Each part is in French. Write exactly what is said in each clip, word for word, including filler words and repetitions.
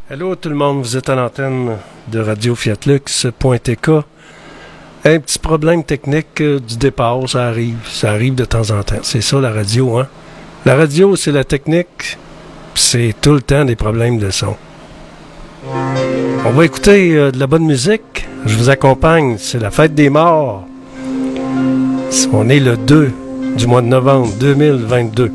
Allô tout le monde, vous êtes à l'antenne de Radio Fiat Lux point T K. Un petit problème technique euh, du départ, ça arrive, ça arrive de temps en temps. C'est ça la radio, hein? La radio, c'est la technique, c'est tout le temps des problèmes de son. On va écouter euh, de la bonne musique. Je vous accompagne, c'est la fête des morts. On est le deux du mois de novembre deux mille vingt-deux.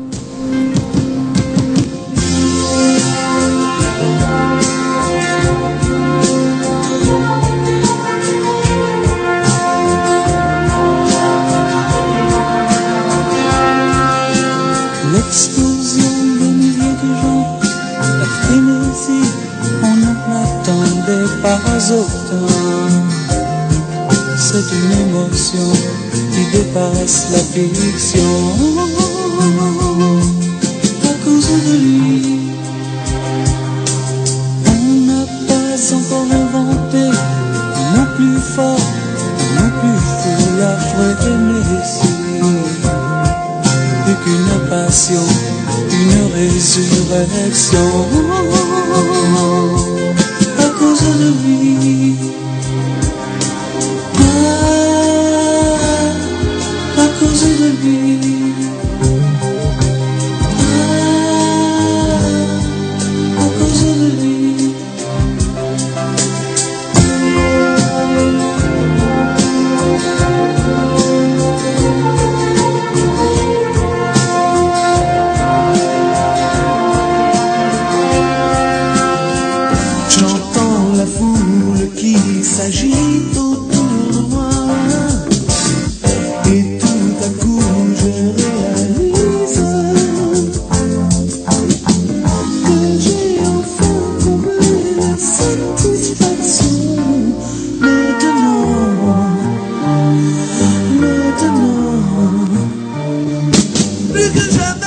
L'explosion des milliers de gens, la frénésie, on n'en attendait pas autant. C'est une émotion qui dépasse la fiction. À cause de lui, on n'a pas encore inventé non plus fort, non plus fou la frénésie. Plus qu'une passion, une résurrection. À cause de lui, ah, à cause de lui, ah, à cause de lui. Qui s'agite autour de moi, et tout à coup je réalise que j'ai enfin trouvé la satisfaction. Maintenant, maintenant, plus que jamais.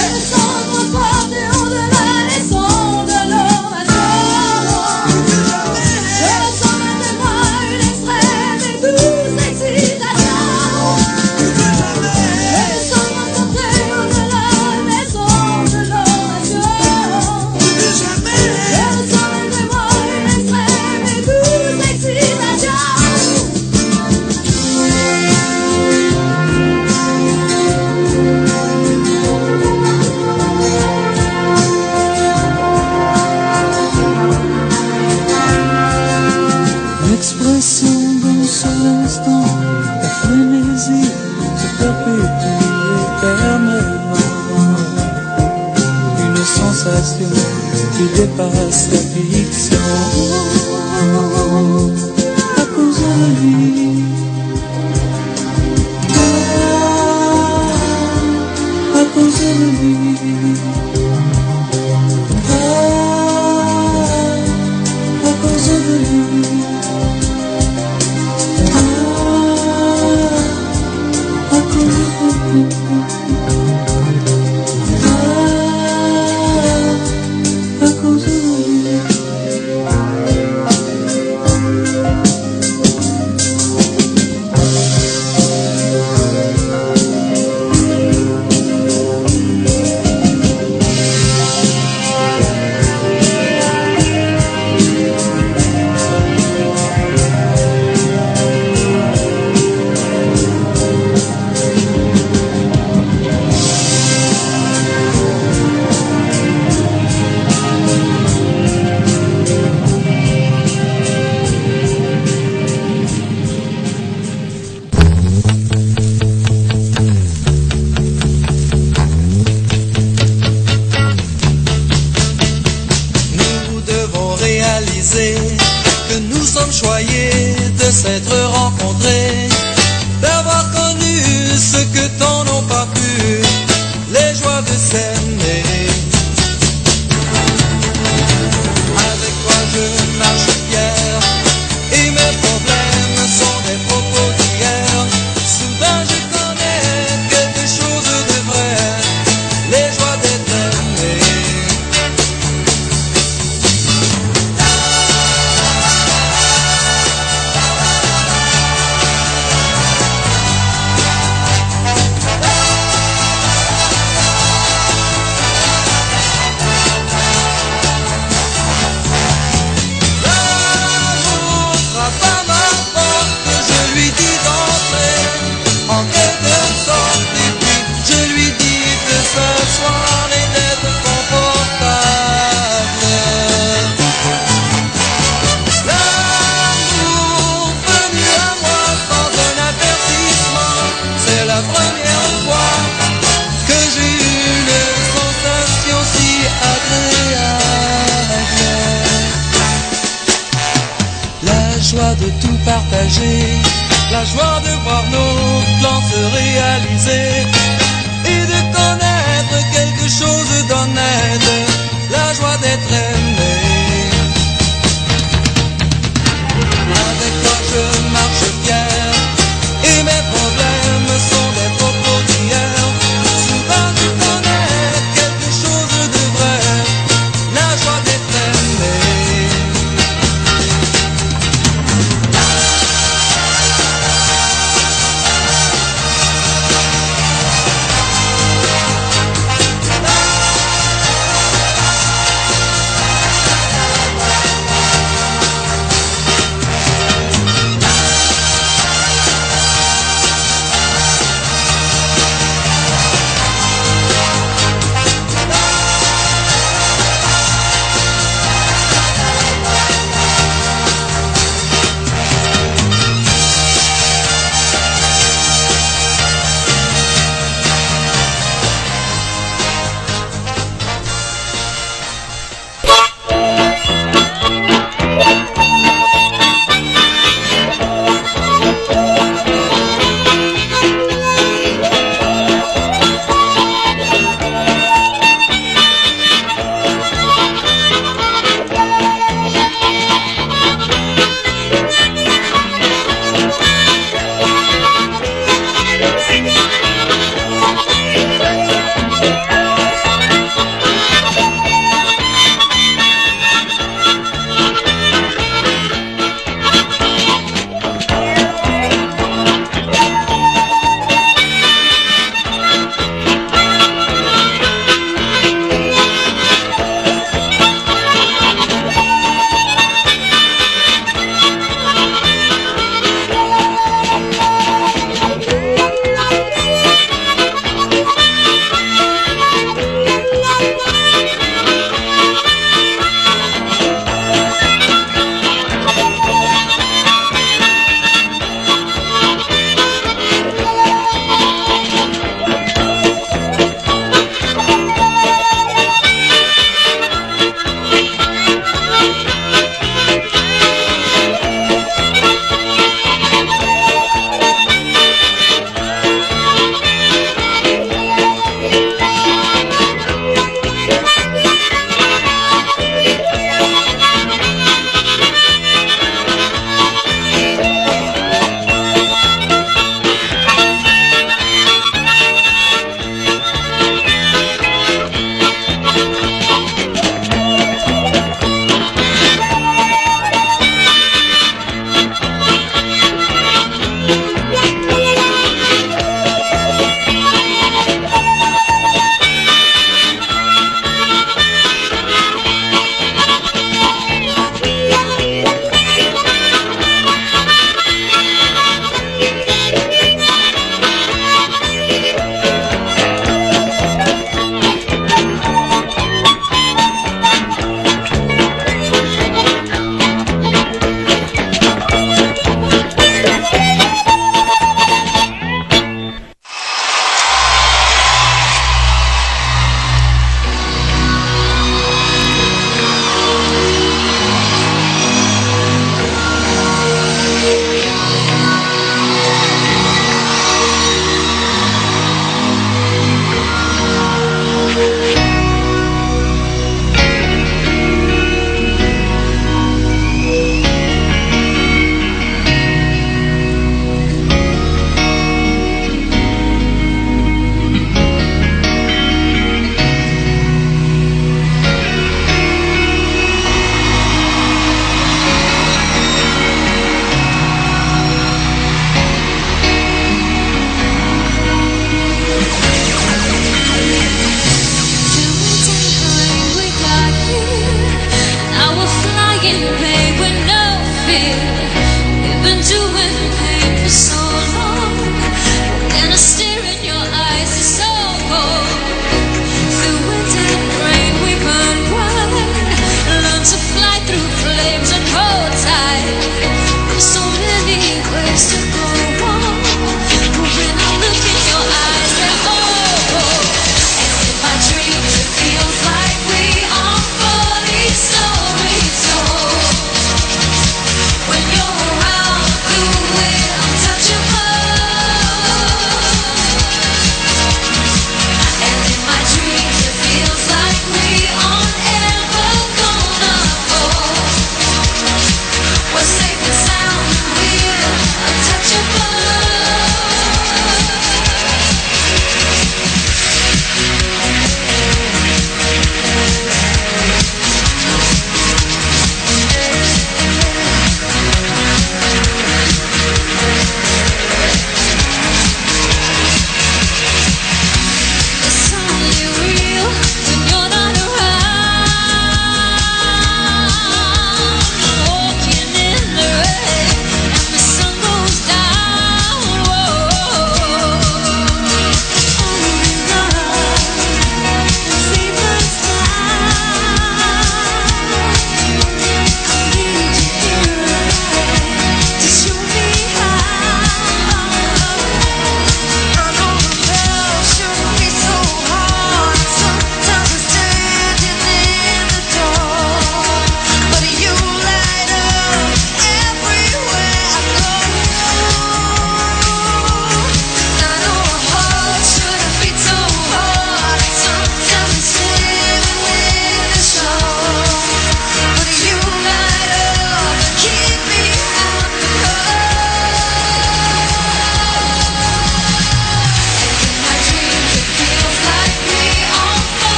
L'expression d'un seul instant, la frénésie se perpétue éternellement. Une sensation qui dépasse la fiction. À cause de lui, ah, à cause de lui, ah, à cause de lui. Que nous sommes choyés de s'être rencontrés, d'avoir connu ce que tant n'ont pas pu, les joies de s'aimer. Avec toi je marche fier, et mes problèmes sont des propos d'hier. Soudain je connais quelque chose de vrai, les joies d'être aimé. partager la joie de voir nos plans se réaliser et de connaître quelque chose d'honnête, la joie d'être aimé. Avec toi je marche fier et mes problèmes sont des propos d'hier. Souvent je connais quelque chose de vrai, la joie d'être aimé.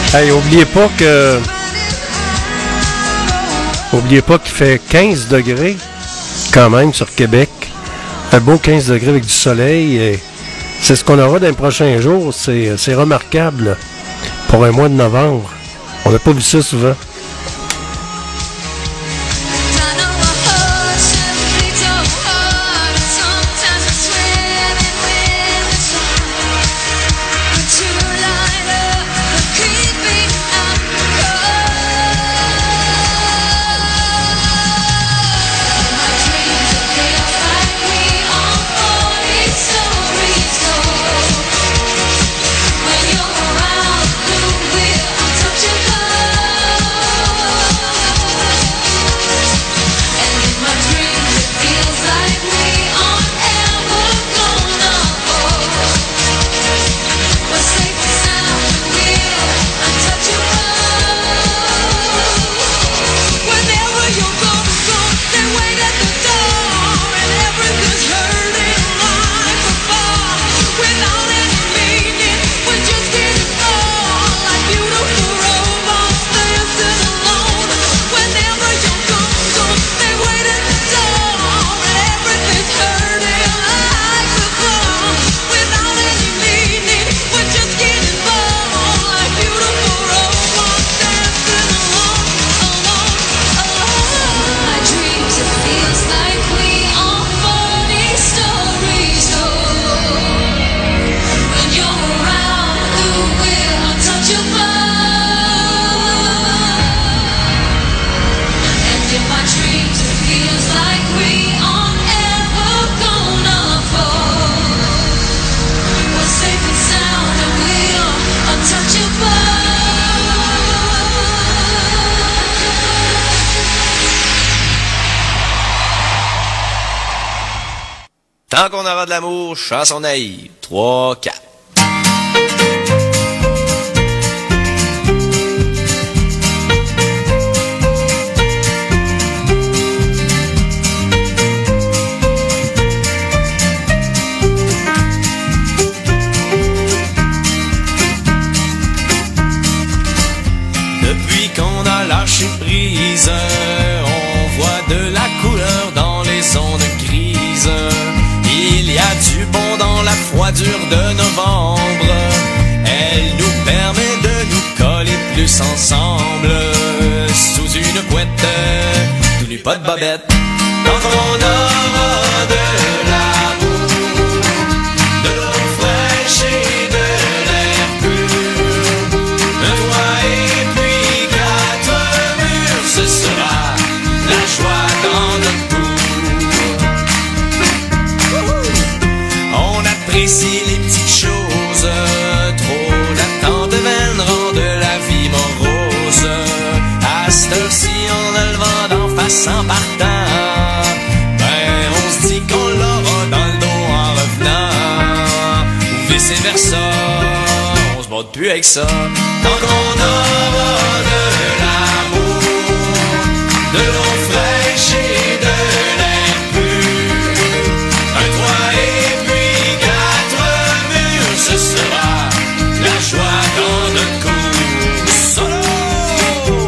Hey, oubliez pas que... Oubliez pas qu'il fait quinze degrés quand même sur Québec. Un beau quinze degrés avec du soleil. Et c'est ce qu'on aura dans les prochains jours. C'est, c'est remarquable pour un mois de novembre. On n'a pas vu ça souvent. Tant qu'on aura de l'amour, chanson naïve. trois, quatre. Depuis qu'on a lâché prise, on voit de la couleur dans les ondes grises. Il y a du bon dans la froidure de novembre. Elle nous permet de nous coller plus ensemble. Sous une couette, tout nu pas de bobette. Quand on aura de l'amour, de l'eau fraîche et de l'air pur, un toit et puis quatre murs, ce sera la joie dans notre cour. On apprécie les petites choses, trop d'attente vaine rend de la vie morose. À cette heure-ci, on a le vent d'en face en partant. Ben, on se dit qu'on l'aura dans le dos en revenant. Ou vice versa, on se bat plus avec ça. Tant qu'on aura de l'amour, de l'eau fraîche et de l'air pur, un toit et puis quatre murs, ce sera la joie dans notre cour. Solo!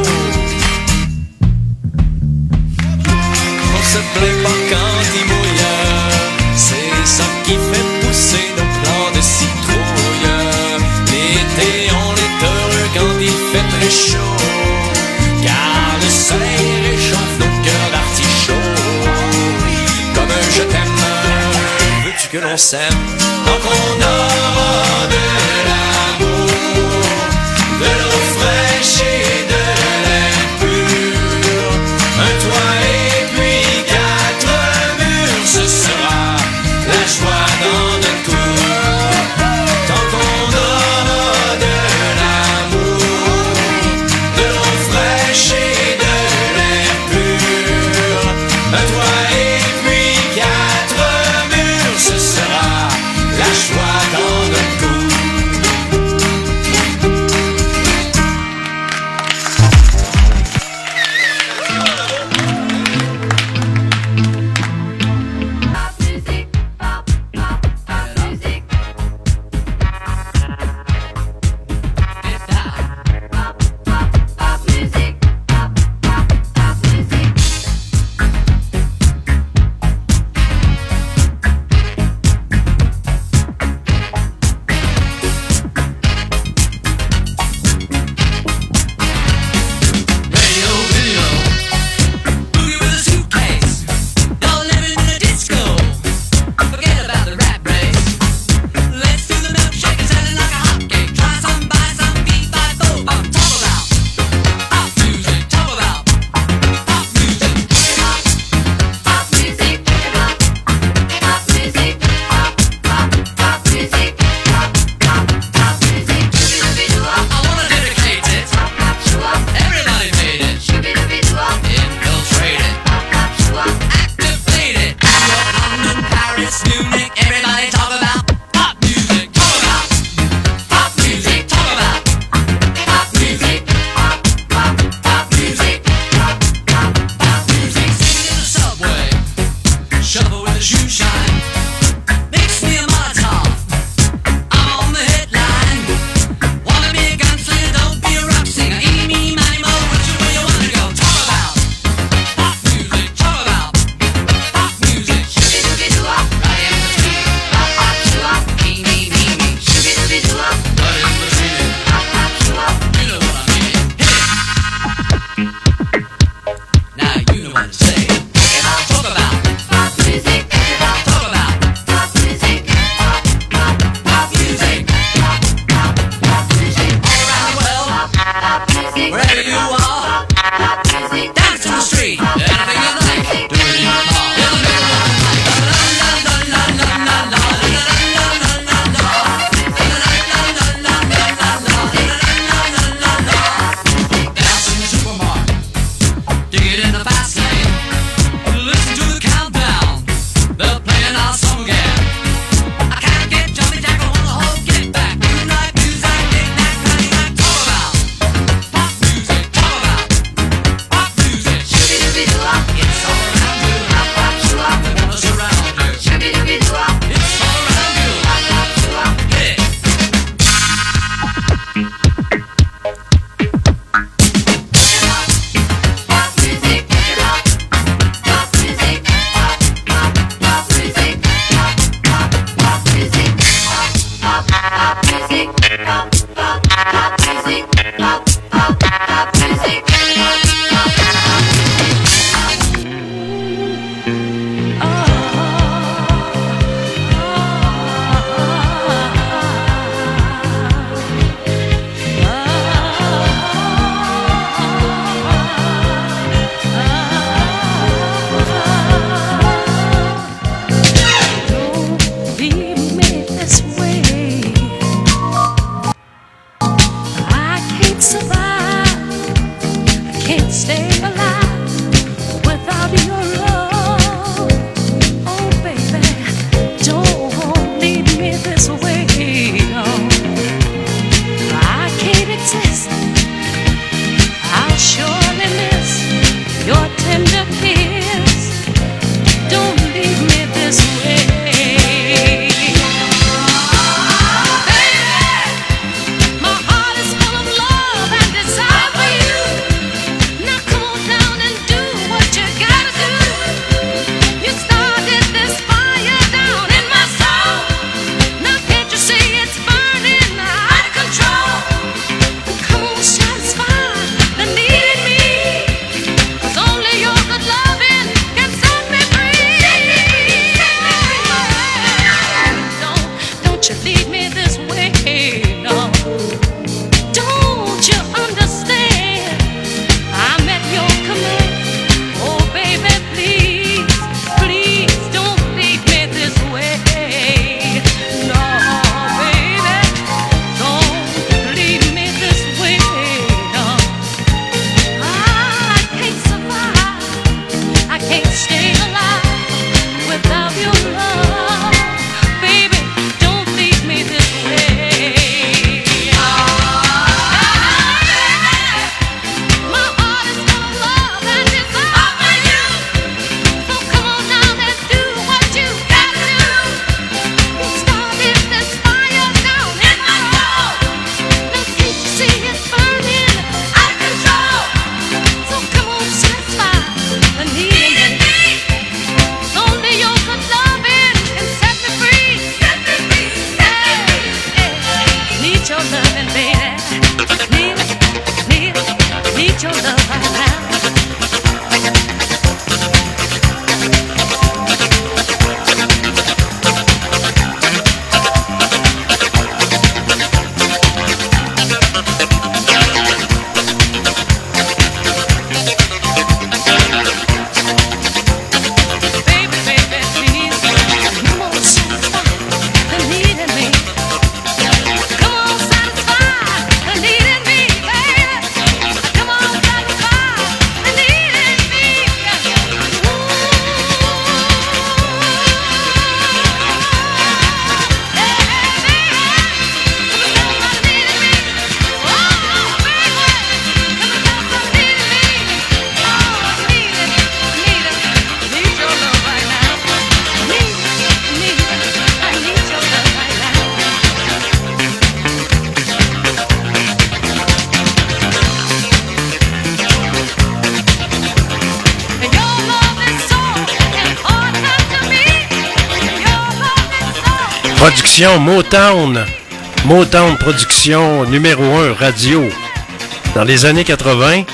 On se plaint pas quand il mouille, c'est ça qui fait pousser nos plants de citrouille. L'été on est heureux quand il fait très chaud, car le soleil réchauffe nos cœurs d'artichaut. Comme un je t'aime, veux-tu que l'on s'aime? Tant qu'on aura de l'amour, de l'eau fraîche et de l'air pur, un toit et puis quatre murs, ce sera la joie dans notre cour. Tant qu'on aura de l'amour, de l'eau fraîche et de l'air pur, un toit et puis quatre murs, ce sera la joie Production Motown. Motown Production numéro un radio dans les années quatre-vingt.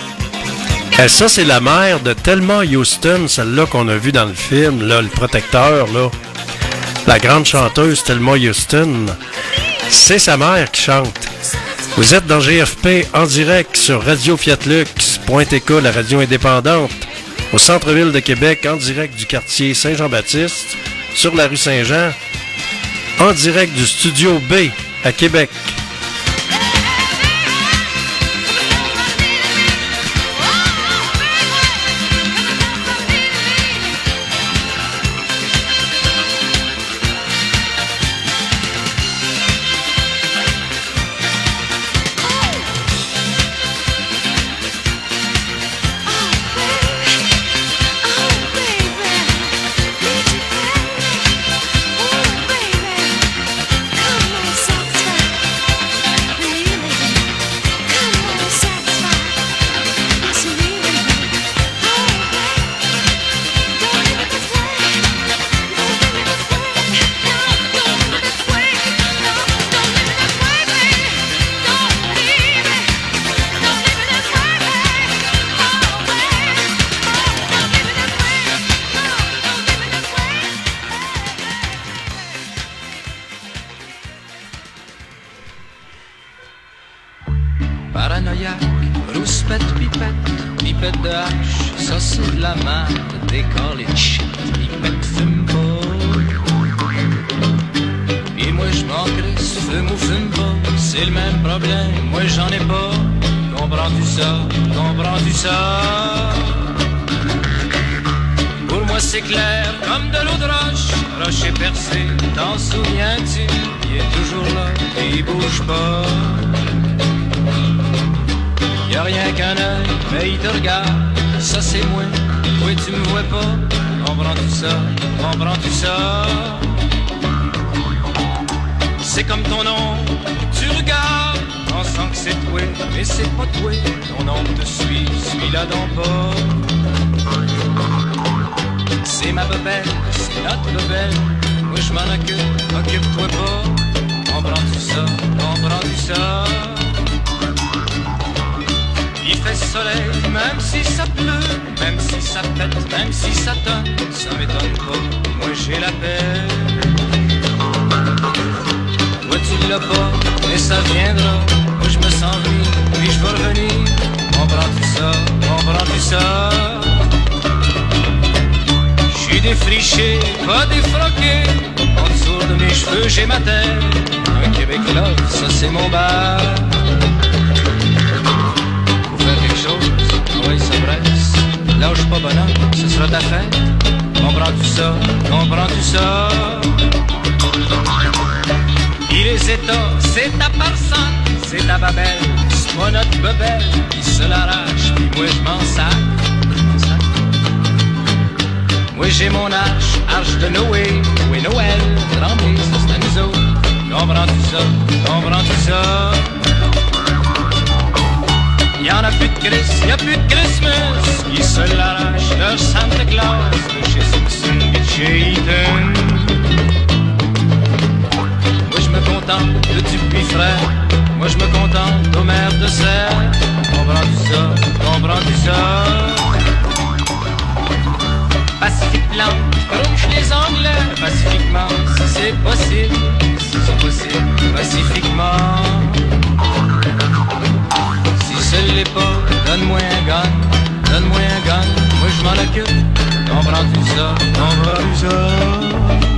Et ça, c'est la mère de Thelma Houston, celle-là qu'on a vue dans le film, là, le protecteur, là. La grande chanteuse Thelma Houston. C'est sa mère qui chante. Vous êtes dans G F P en direct sur radio fiat lux point t k, la radio indépendante, au centre-ville de Québec, en direct du quartier Saint-Jean-Baptiste, sur la rue Saint-Jean, en direct du studio B à Québec. Come on, Southside. paranoïaque, rouspette, pipette, pipette de hache, ça c'est de la merde, décore les shit, pipette fume pas. Et moi je m'en crisse, fume ou fume pas, c'est le même problème, moi j'en ai pas. Comprends-tu ça, comprends-tu ça? Pour moi c'est clair comme de l'eau de roche, rocher percé, t'en souviens-tu? Il est toujours là et il bouge pas. Y'a rien qu'un œil, mais il te regarde, ça c'est moi, oui tu me vois pas. Comprends-tu ça, comprends-tu ça? C'est comme ton nom, tu regardes, pensant que c'est toi, mais c'est pas toi. Ton nom te suit, suis-la donc pas. C'est ma bebelle, c'est notre bebelle, moi je m'en occupe, occupe-toi pas. Comprends-tu ça, comprends-tu ça? Il fait soleil, même si ça pleut, même si ça pète, même si ça tonne, ça m'étonne pas, moi j'ai la paix. Toi tu l'as pas, mais ça viendra, moi je me sens vivre, puis je vais revenir. Comprends-tu ça, comprends-tu ça? J'suis défriché, pas défroqué, en dessous de mes cheveux j'ai ma tête. Un Québec là, ça c'est mon bar. Oui, ça presse, lâche pas bonhomme, ce sera ta fête. Comprends-tu ça, comprends-tu ça? Puis les états, c'est ta personne, c'est ta babelle, c'est moi notre bebelle, qui se l'arrache, puis moi je m'en sac. Moi j'ai mon arche, arche de Noé, oui Noël, tremblé, ça c'est à nous autres. Comprends-tu ça, comprends-tu ça? Y'en a plus de Christ, y'a plus de Christmas. Ils se l'arrachent, leur Santa Claus, de chez Simpson et de chez Eaton. Moi je me contente de Dupuis frère, moi je me contente d'Homère de Serre. Comprends-tu ça, comprends-tu ça? Pacifique blanc, crunch les Anglais, pacifiquement, si c'est possible, si c'est possible, pacifiquement. Si ce l'est pas, donne-moi un gun, donne-moi un gun, moi je m'en occupe. Comprends-tu ça, comprends-tu ça?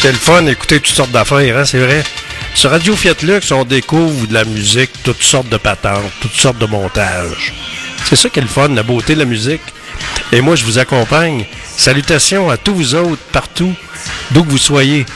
C'est le fun d'écouter toutes sortes d'affaires, hein, c'est vrai. Sur Radio Fiat Lux, on découvre de la musique, toutes sortes de patentes, toutes sortes de montages. C'est ça qui est le fun, la beauté de la musique. Et moi, je vous accompagne. Salutations à tous vous autres, partout, d'où que vous soyez.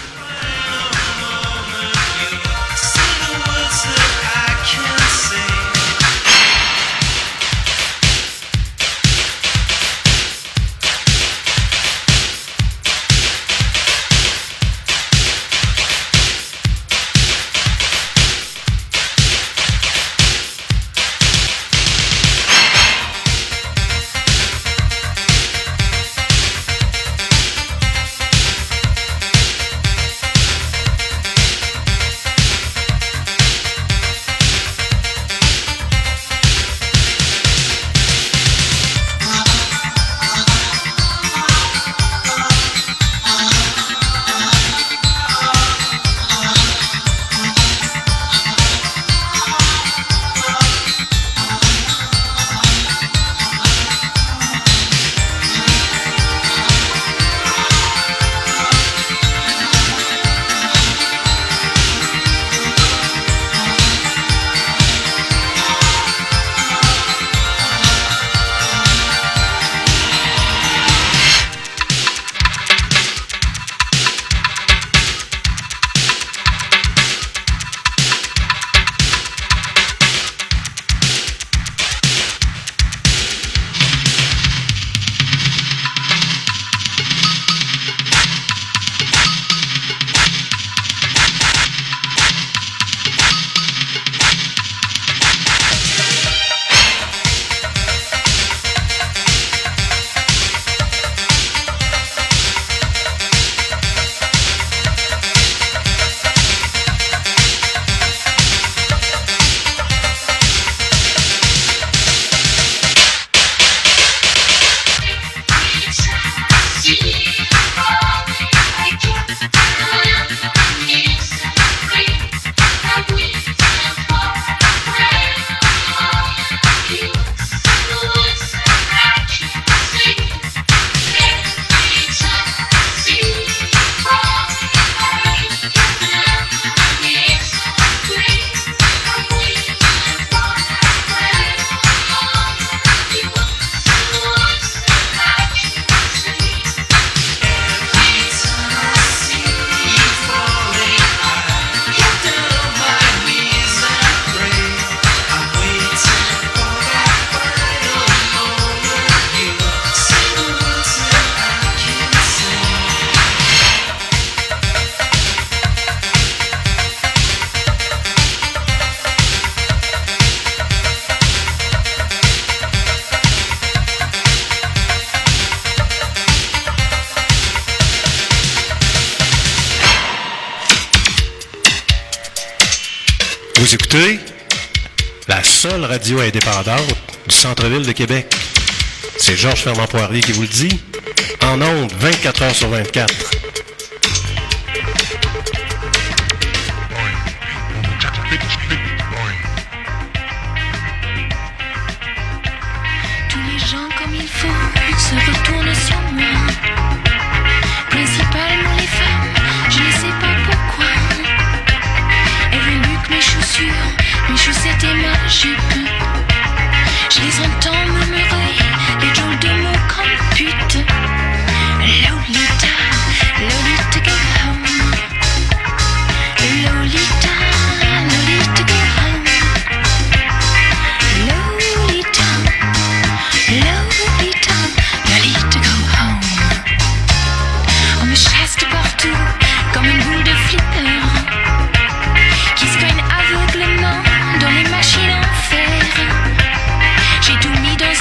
Vous écoutez la seule radio indépendante du centre-ville de Québec. C'est Georges Fernand Poirier qui vous le dit, en ondes vingt-quatre heures sur vingt-quatre. Tous les gens comme il faut se retournent sur moi. Principalement les femmes, je ne sais pas pourquoi. Elles veulent mieux que mes chaussures, mes chaussettes et ma jupe. Je les entends murmurer les drôles de mots comme pute. Lolita, Lolita go home. Lolita, Lolita go home. Lolita, Lolita, Lolita go home. On me chasse de partout comme une boule de flipper qui se cogne aveuglement dans les machines en fer. J'ai tout mis dans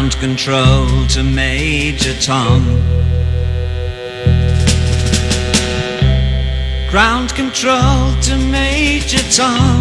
Ground control to Major Tom. Ground control to Major Tom.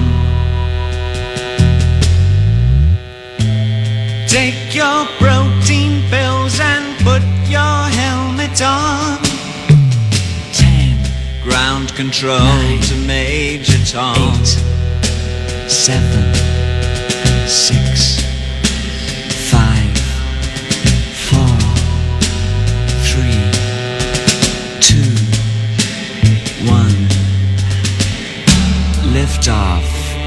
Take your protein pills and put your helmet on. Ten. Ground control Nine, to Major Tom. Eight, seven, six, five, four, three, two, one. Lift off.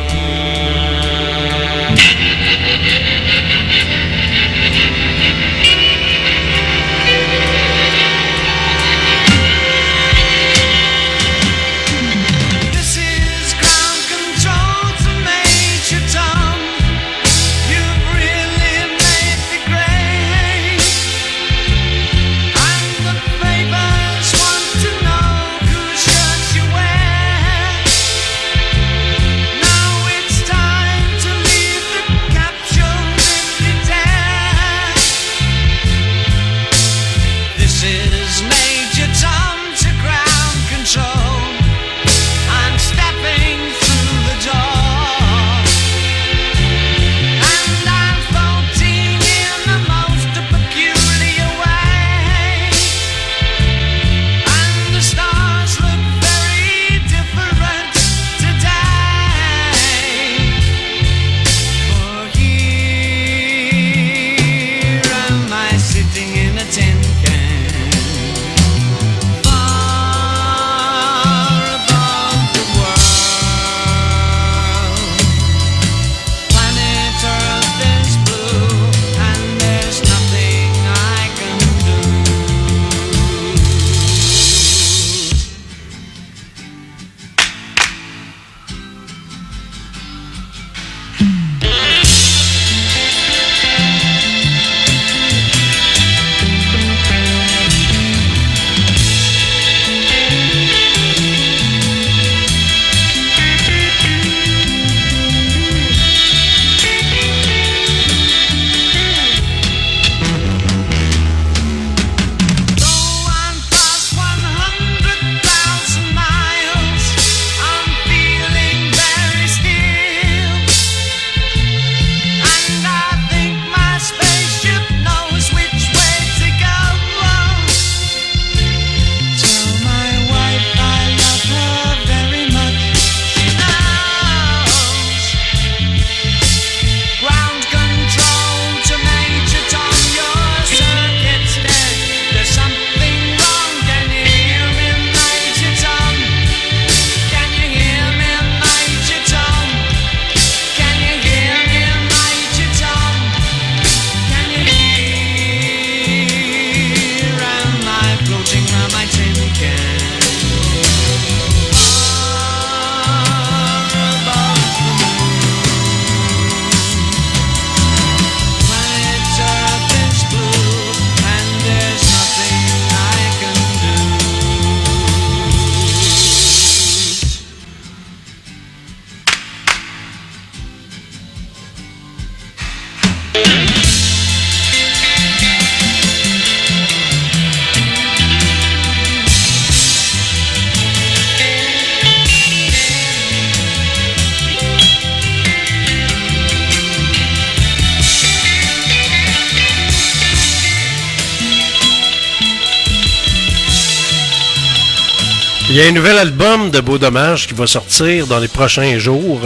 Il y a un nouvel album de Beau Dommage qui va sortir dans les prochains jours.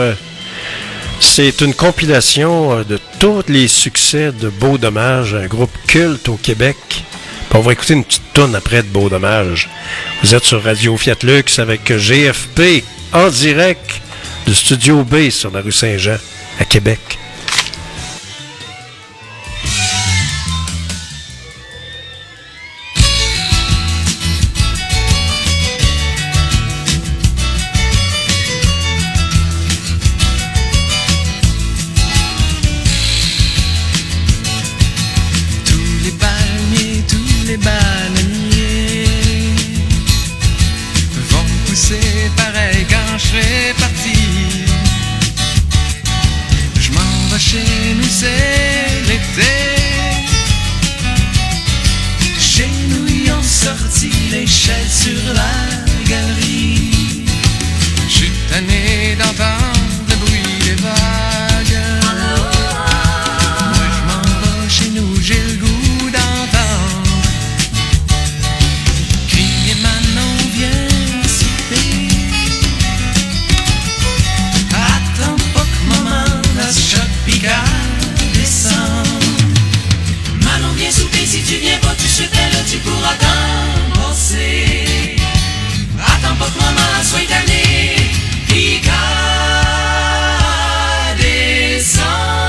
C'est une compilation de tous les succès de Beau Dommage, un groupe culte au Québec. Puis on va écouter une petite toune après de Beau Dommage. Vous êtes sur Radio Fiat Lux avec G F P en direct du Studio B sur la rue Saint-Jean à Québec. Chez nous c'est l'été. sorti l'échelle sur la galerie. J'suis tanné d'entendre le bruit des vagues. Moi j'm'en vais chez nous, j'ai le goût d'entendre crier Manon, viens souper. Attends pas que maman la choc Picard descend. Manon, viens souper, si tu viens pas tout de suite, là tu pourras t'en passer. Attends pas que maman soit tannée, Picard descende.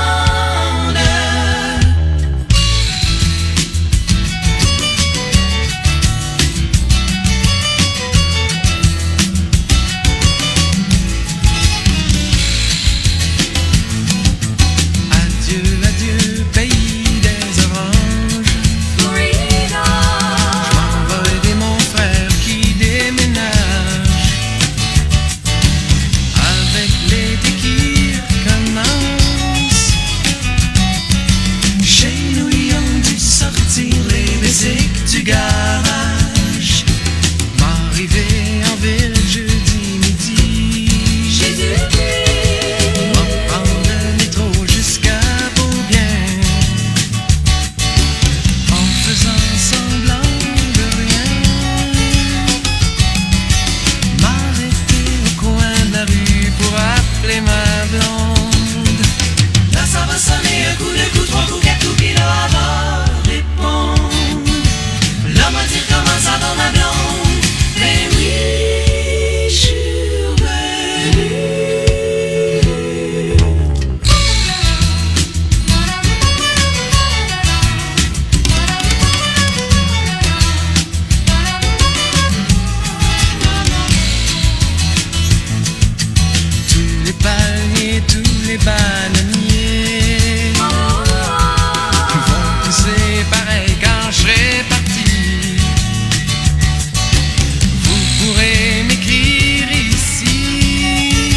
Adieu, adieu, pays des oranges. J'm'envole aider mon frère qui déménage. Avec l'été qui recommence, chez nous ils ont dû sortir les basiques du garage. M'arriver en ville jeudi midi. J'ai dû m'en prendre le métro jusqu'à Beaubien, en faisant semblant de rien. M'arrêter au coin de la rue pour appeler ma blonde. Là ça va sonner un coup, deux coups, trois coups, quatre coups, puis là elle va répondre. Là m'a dire comment ça va ma blonde. Ben oui, je suis revenue. Tous les palmiers, tous les bananiers vont pousser pareil quand je serai parti. Vous pourrez m'écrire ici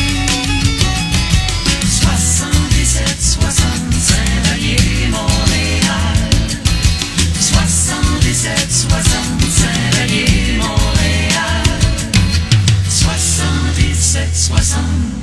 soixante-dix-sept soixante-cinq Valier Montréal. soixante-dix-sept soixante-cinq Valier Montréal. soixante-dix-sept soixante.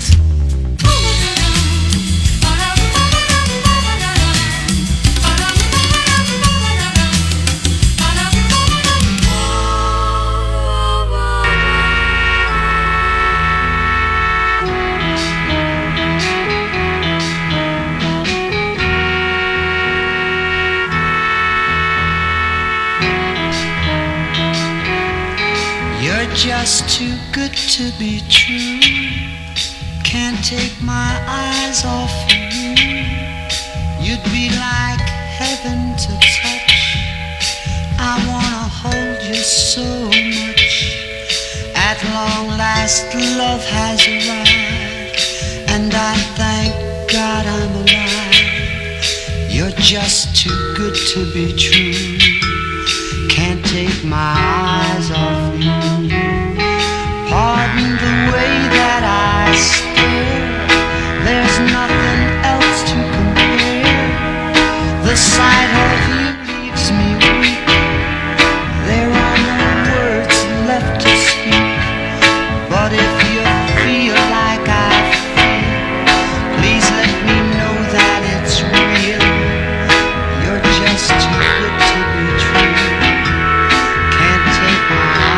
You're just too good to be true. Can't take my eyes off you. You'd be like heaven to touch. I wanna hold you so much. At long last, love has arrived, and I thank God I'm alive. You're just too good to be true. Can't take my eyes off you. Pardon the way that I stare. There's nothing else to compare. The sight of you leaves me weak. There are no words left to speak. But if you feel like I feel, please let me know that it's real. You're just too good to be true. Can't take my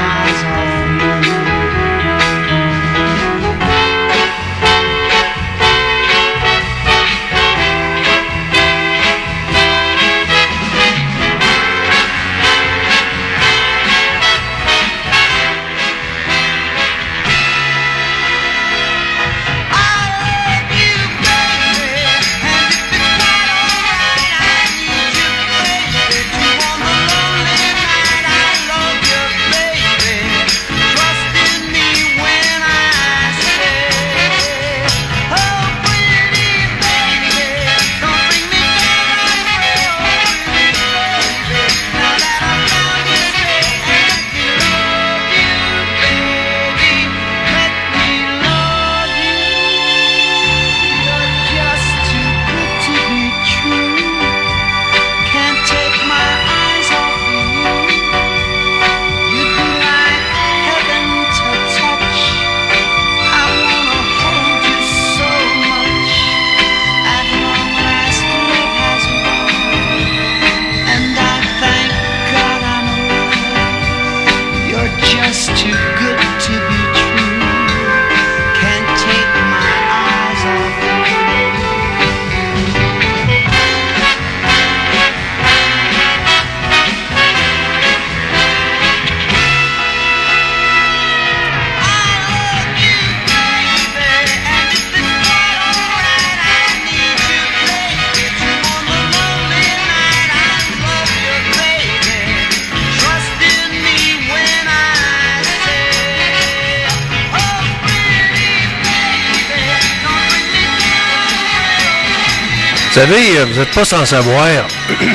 savez, vous n'êtes pas sans savoir. Vous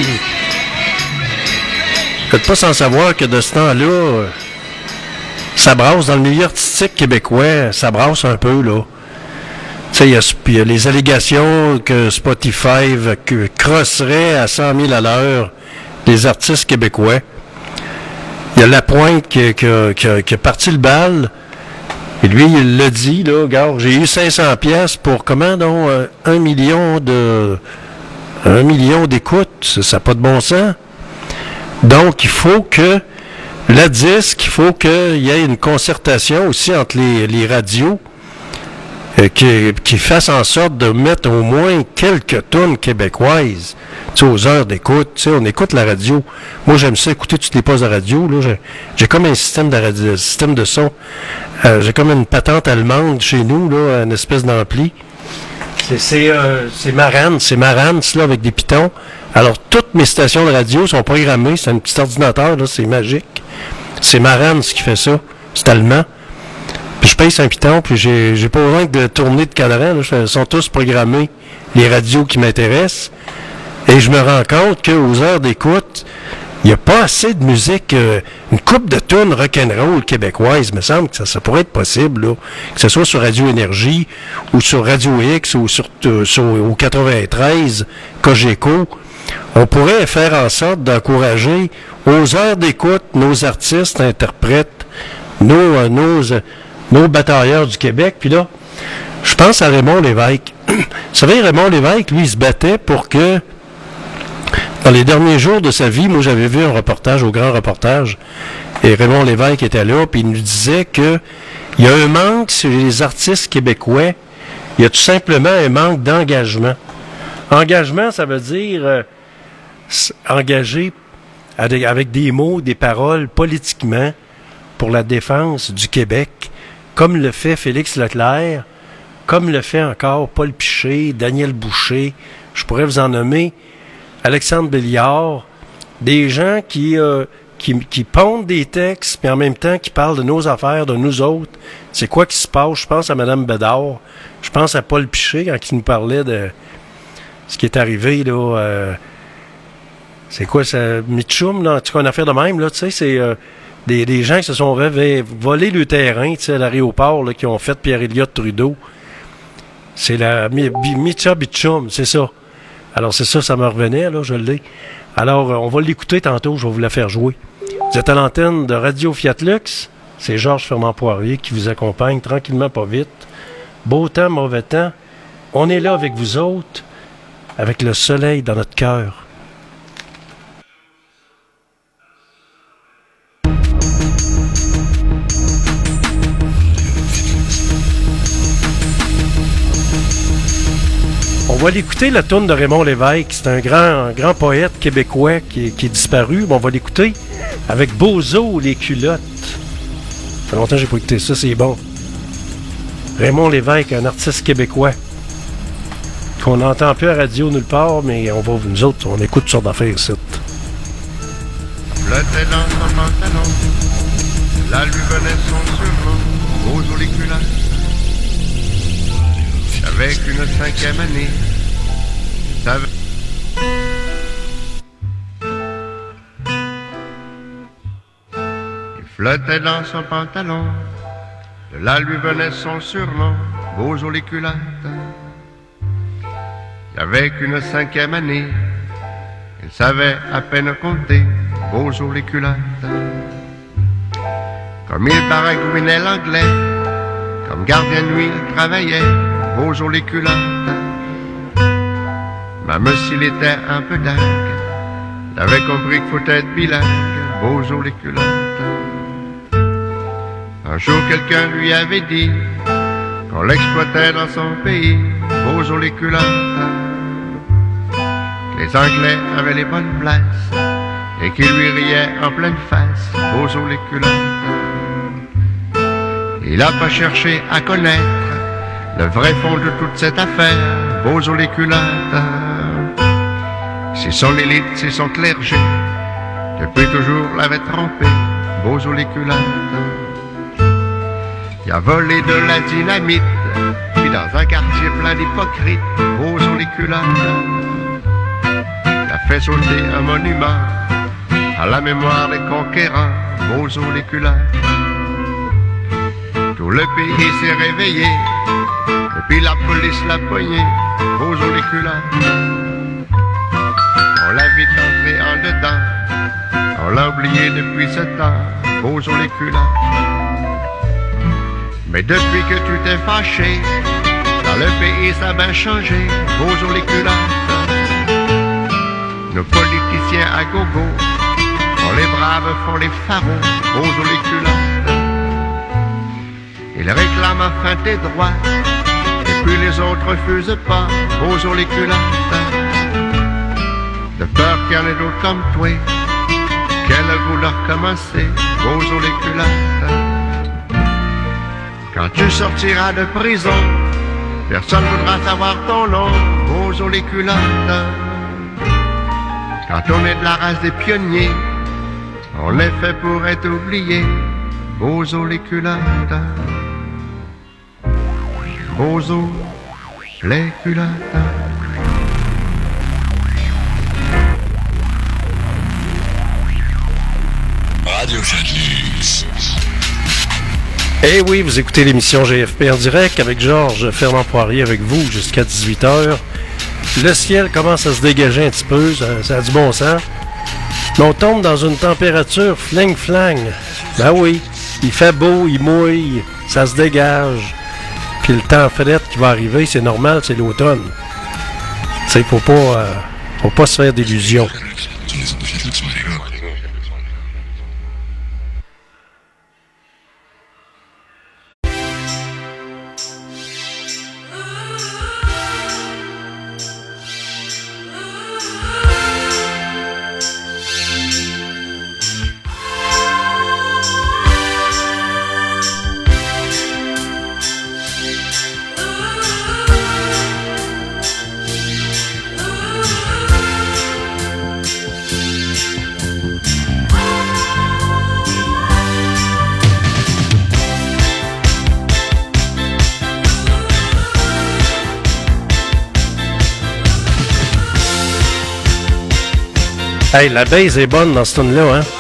n'êtes pas sans savoir que de ce temps-là, ça brasse dans le milieu artistique québécois, ça brasse un peu, là. Tu sais, il y, y a les allégations que Spotify que, crosserait à cent mille à l'heure les artistes québécois. Il y a Lapointe qui, qui, qui, qui a parti le bal. Et lui, il l'a dit, là, regarde, j'ai eu cinq cents piastres pour, comment donc, euh, un million de... Un million d'écoutes, ça n'a pas de bon sens. Donc, il faut que, la disque, il faut qu'il y ait une concertation aussi entre les, les radios euh, qui, qui fasse en sorte de mettre au moins quelques tonnes québécoises, tu sais, aux heures d'écoute. Tu sais, on écoute la radio. Moi, j'aime ça écouter toutes les postes de radio, là. J'ai, j'ai comme un système de radio, système de son. Euh, j'ai comme une patente allemande chez nous, là, une espèce d'ampli. C'est, c'est, euh, c'est Marantz, c'est Marantz, là, avec des pitons. Alors, toutes mes stations de radio sont programmées. C'est un petit ordinateur, là, c'est magique. C'est Marantz qui fait ça. C'est allemand. Puis je paye un piton, puis j'ai, j'ai pas besoin de tourner de cadran, là. Ils sont tous programmés, les radios qui m'intéressent. Et je me rends compte qu'aux heures d'écoute, il n'y a pas assez de musique, euh, une coupe de tunes rock'n'roll québécoise. Il me semble que ça, ça pourrait être possible, là. Que ce soit sur Radio Énergie, ou sur Radio X, ou sur, euh, sur au quatre-vingt-treize, Cogeco. On pourrait faire en sorte d'encourager aux heures d'écoute nos artistes, interprètes, nos, euh, nos, euh, nos batailleurs du Québec. Puis là, je pense à Raymond Lévesque. Vous savez, Raymond Lévesque, lui, il se battait pour que dans les derniers jours de sa vie, moi, j'avais vu un reportage, au grand reportage, et Raymond Lévesque était là, puis il nous disait que il y a un manque sur les artistes québécois, il y a tout simplement un manque d'engagement. Engagement, ça veut dire euh, engager avec des mots, des paroles, politiquement, pour la défense du Québec, comme le fait Félix Leclerc, comme le fait encore Paul Piché, Daniel Boucher, je pourrais vous en nommer, Alexandre Béliard, des gens qui, euh, qui, qui pondent des textes, mais en même temps qui parlent de nos affaires, de nous autres. C'est quoi qui se passe? Je pense à Mme Bédard, je pense à Paul Piché quand il nous parlait de ce qui est arrivé, là. Euh, c'est quoi ça? Mitchum, là? En tout cas, une affaire de même, là, tu sais, c'est euh, des, des gens qui se sont rêvés, volé le terrain, tu sais, à l'aéroport, là, qui ont fait Pierre-Éliott Trudeau. C'est la Mitcha Bitchum, c'est ça. Alors, c'est ça, ça me revenait, là, je l'ai. Alors, on va l'écouter tantôt, je vais vous la faire jouer. Vous êtes à l'antenne de Radio Fiat Lux. C'est Georges Fermant-Poirier qui vous accompagne tranquillement, pas vite. Beau temps, mauvais temps. On est là avec vous autres, avec le soleil dans notre cœur. On va l'écouter, la toune de Raymond Lévesque. C'est un grand, un grand poète québécois qui, qui est disparu. Bon, on va l'écouter avec Bozo, les culottes. Ça fait longtemps que j'ai pas écouté ça, c'est bon. Raymond Lévesque, un artiste québécois qu'on n'entend plus à radio nulle part, mais on va, nous autres, on écoute toutes sortes d'affaires ici. Flottait dans son pantalon, là lui venait son surnom, Bozo les culottes. Avec une cinquième année, ça va... Il flottait dans son pantalon, de là lui venait son surnom, Bozo les culottes. Avec une cinquième année, il savait à peine compter, Bozo les culottes. Comme il baragouinait l'anglais, comme gardien de nuit il travaillait, Bozo les culottes. Même s'il était un peu dingue, il avait compris qu'il faut être bilingue, Bozo les culottes. Un jour quelqu'un lui avait dit qu'on l'exploitait dans son pays, Bozo les culottes. Que les Anglais avaient les bonnes places et qu'ils lui riaient en pleine face, Bozo les culottes. Il n'a pas cherché à connaître le vrai fond de toute cette affaire, Bozo les culottes. C'est son élite, c'est son clergé, depuis toujours l'avait trompé, Bozo les culottes. Il a volé de la dynamite, puis dans un quartier plein d'hypocrites, Bozo les culottes. fait sauter un monument à la mémoire des conquérants, Beausoleil-les-Culottes. Tout le pays s'est réveillé, et puis la police l'a poigné, Beausoleil-les-Culottes. On l'a vite entré en dedans, on l'a oublié depuis ce temps, Beausoleil-les-Culottes. Mais depuis que tu t'es fâché, dans le pays ça a bien changé, Beausoleil-les-Culottes. Nos politiciens à gogo, on les braves font les pharaons, Beausoleil-les-Culottes. Ils réclament enfin tes droits, et puis les autres refusent pas, Beausoleil-les-Culottes. De peur qu'il y en ait d'autres comme toi, qu'elle vouloir recommencer, Beausoleil-les-Culottes. Quand tu sortiras de prison, personne voudra savoir ton nom, Beausoleil-les-Culottes. Quand on est de la race des pionniers, on est fait pour être oublié, Beausoleil-les-Culottes. Beausoleil-les-Culottes. Radio Fat-Lux. Eh oui, vous écoutez l'émission G F P en direct avec Georges Fernand Poirier avec vous jusqu'à dix-huit heures. Le ciel commence à se dégager un petit peu, ça, ça a du bon sens. Mais on tombe dans une température fling-flang. Ben oui, il fait beau, il mouille, ça se dégage. Puis le temps fret qui va arriver, c'est normal, c'est l'automne. Tu sais, faut pas, euh, faut pas se faire d'illusions. Hey, la base est bonne dans ce tune-là, hein?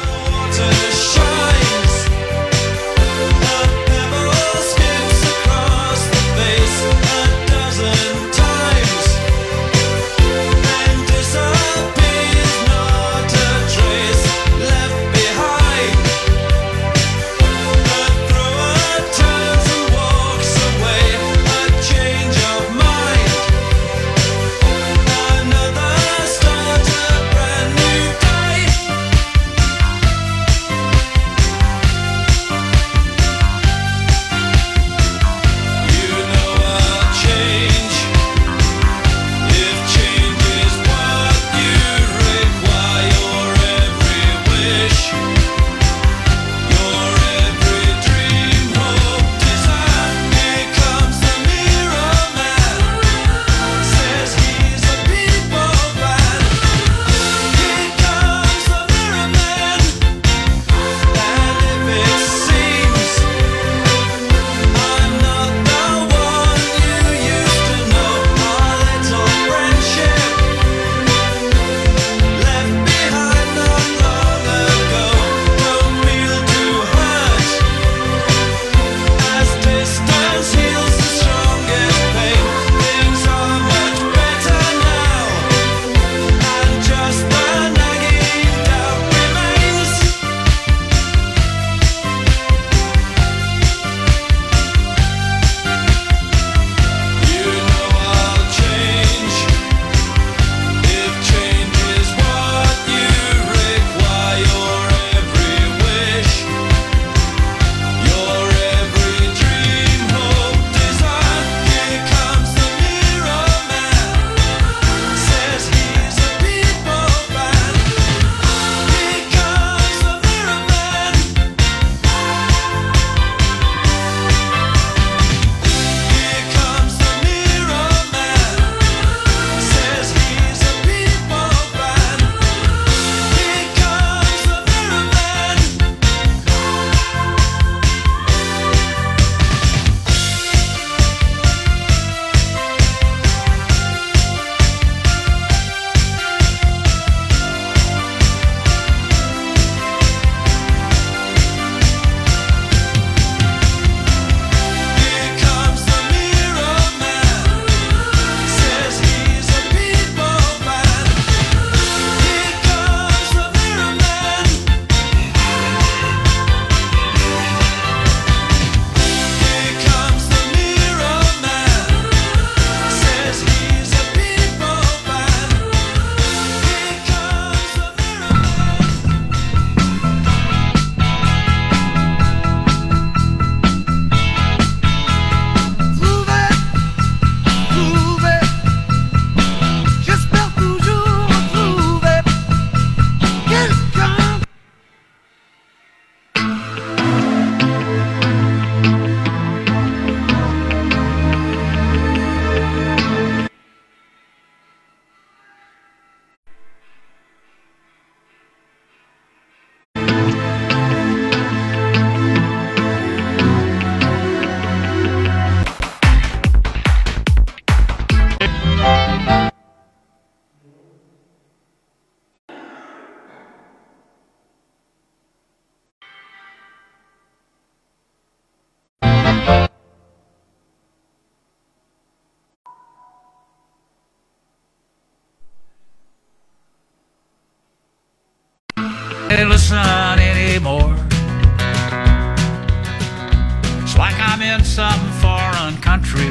in some foreign country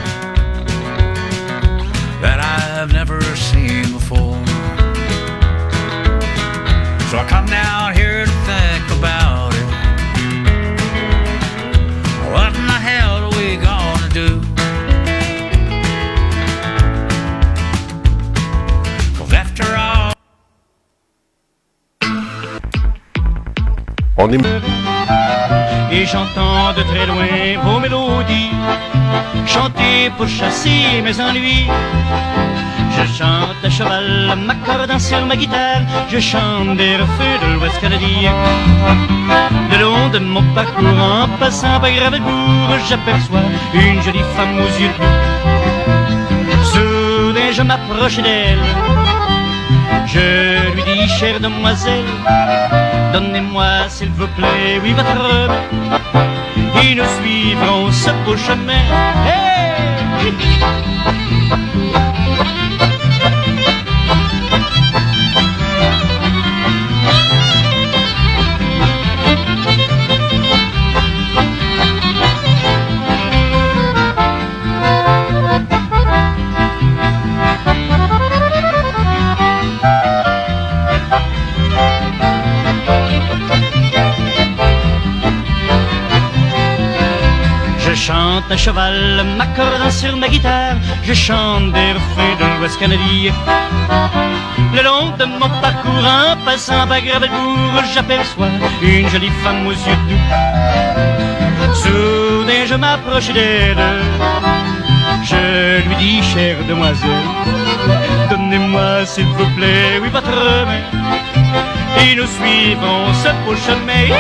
that I've never seen before. So I come down here to think about it. What in the hell are we gonna do? Cause after all, on est... Et j'entends de très loin vos mélodies chanter pour chasser mes ennuis. Je chante à cheval, m'accordant sur ma guitare. Je chante des refrains de l'Ouest canadien. Le long de mon parcours, en passant par Gravelbourg, j'aperçois une jolie femme aux yeux bleus. Soudain je m'approche d'elle. Je lui dis, chère demoiselle, donnez-moi s'il vous plaît, oui, votre robe, et nous suivrons ce beau chemin. Hey! Je chante à cheval, m'accordant sur ma guitare. Je chante des refrains de l'Ouest canadien. Le long de mon parcours, en passant par Gravelbourg, j'aperçois une jolie femme aux yeux doux. Soudain je m'approche d'elle. Je lui dis, chère demoiselle, donnez-moi s'il vous plaît, oui, votre main, et nous suivrons ce beau chemin.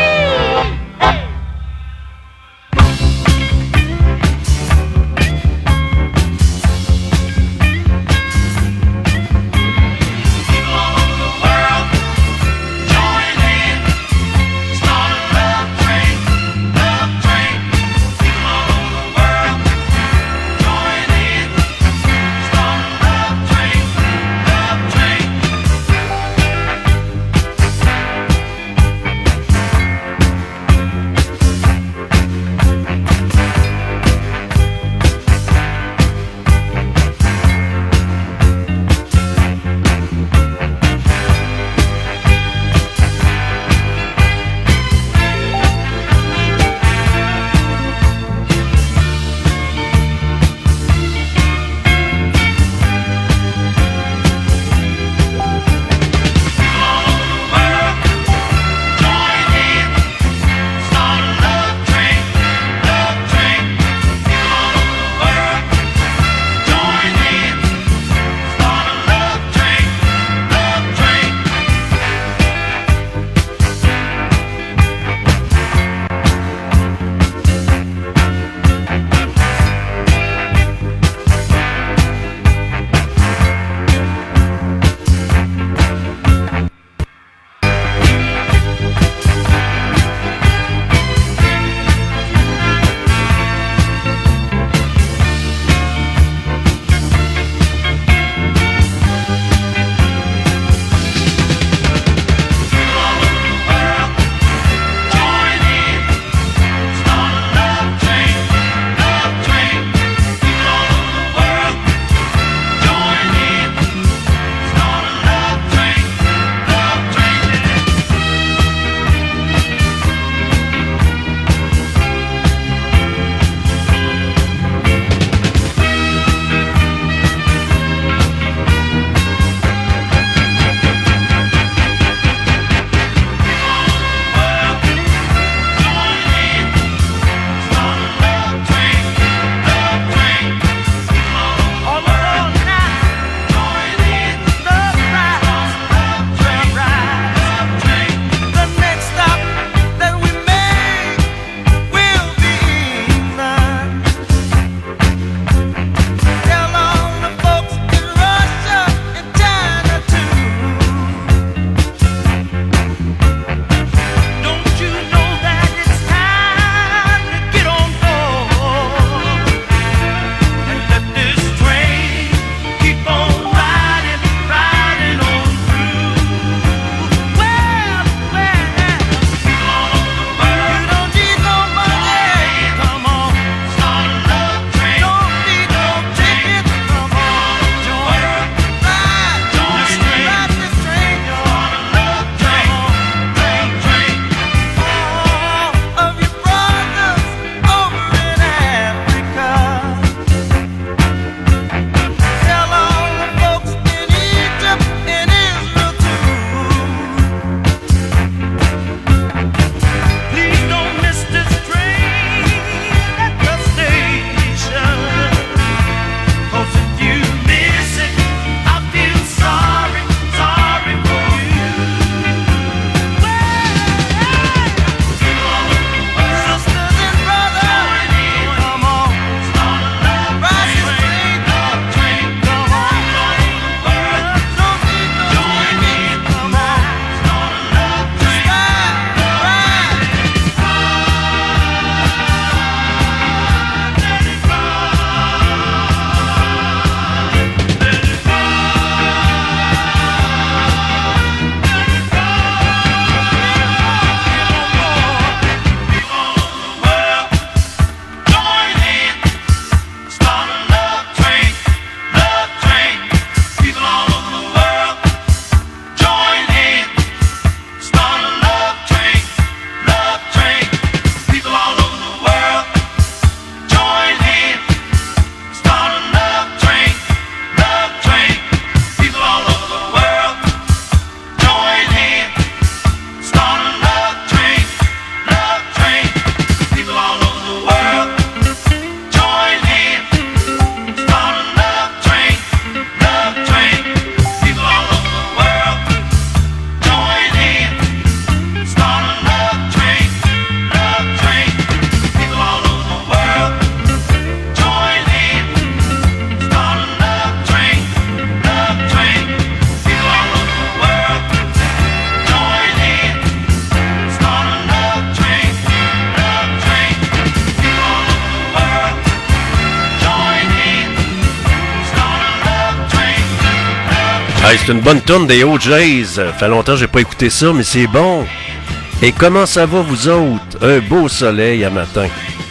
Hey, c'est une bonne tourne des O J's. Ça fait longtemps que j'ai pas écouté ça, mais c'est bon. Et comment ça va, vous autres? Un beau soleil à matin.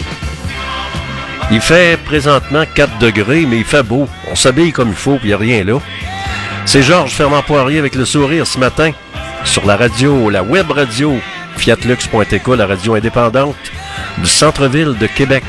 Il fait présentement quatre degrés, mais il fait beau. On s'habille comme il faut, puis il n'y a rien là. C'est Georges Fernand Poirier avec le sourire ce matin sur la radio, la web radio fiatlux point t k, la radio indépendante du centre-ville de Québec.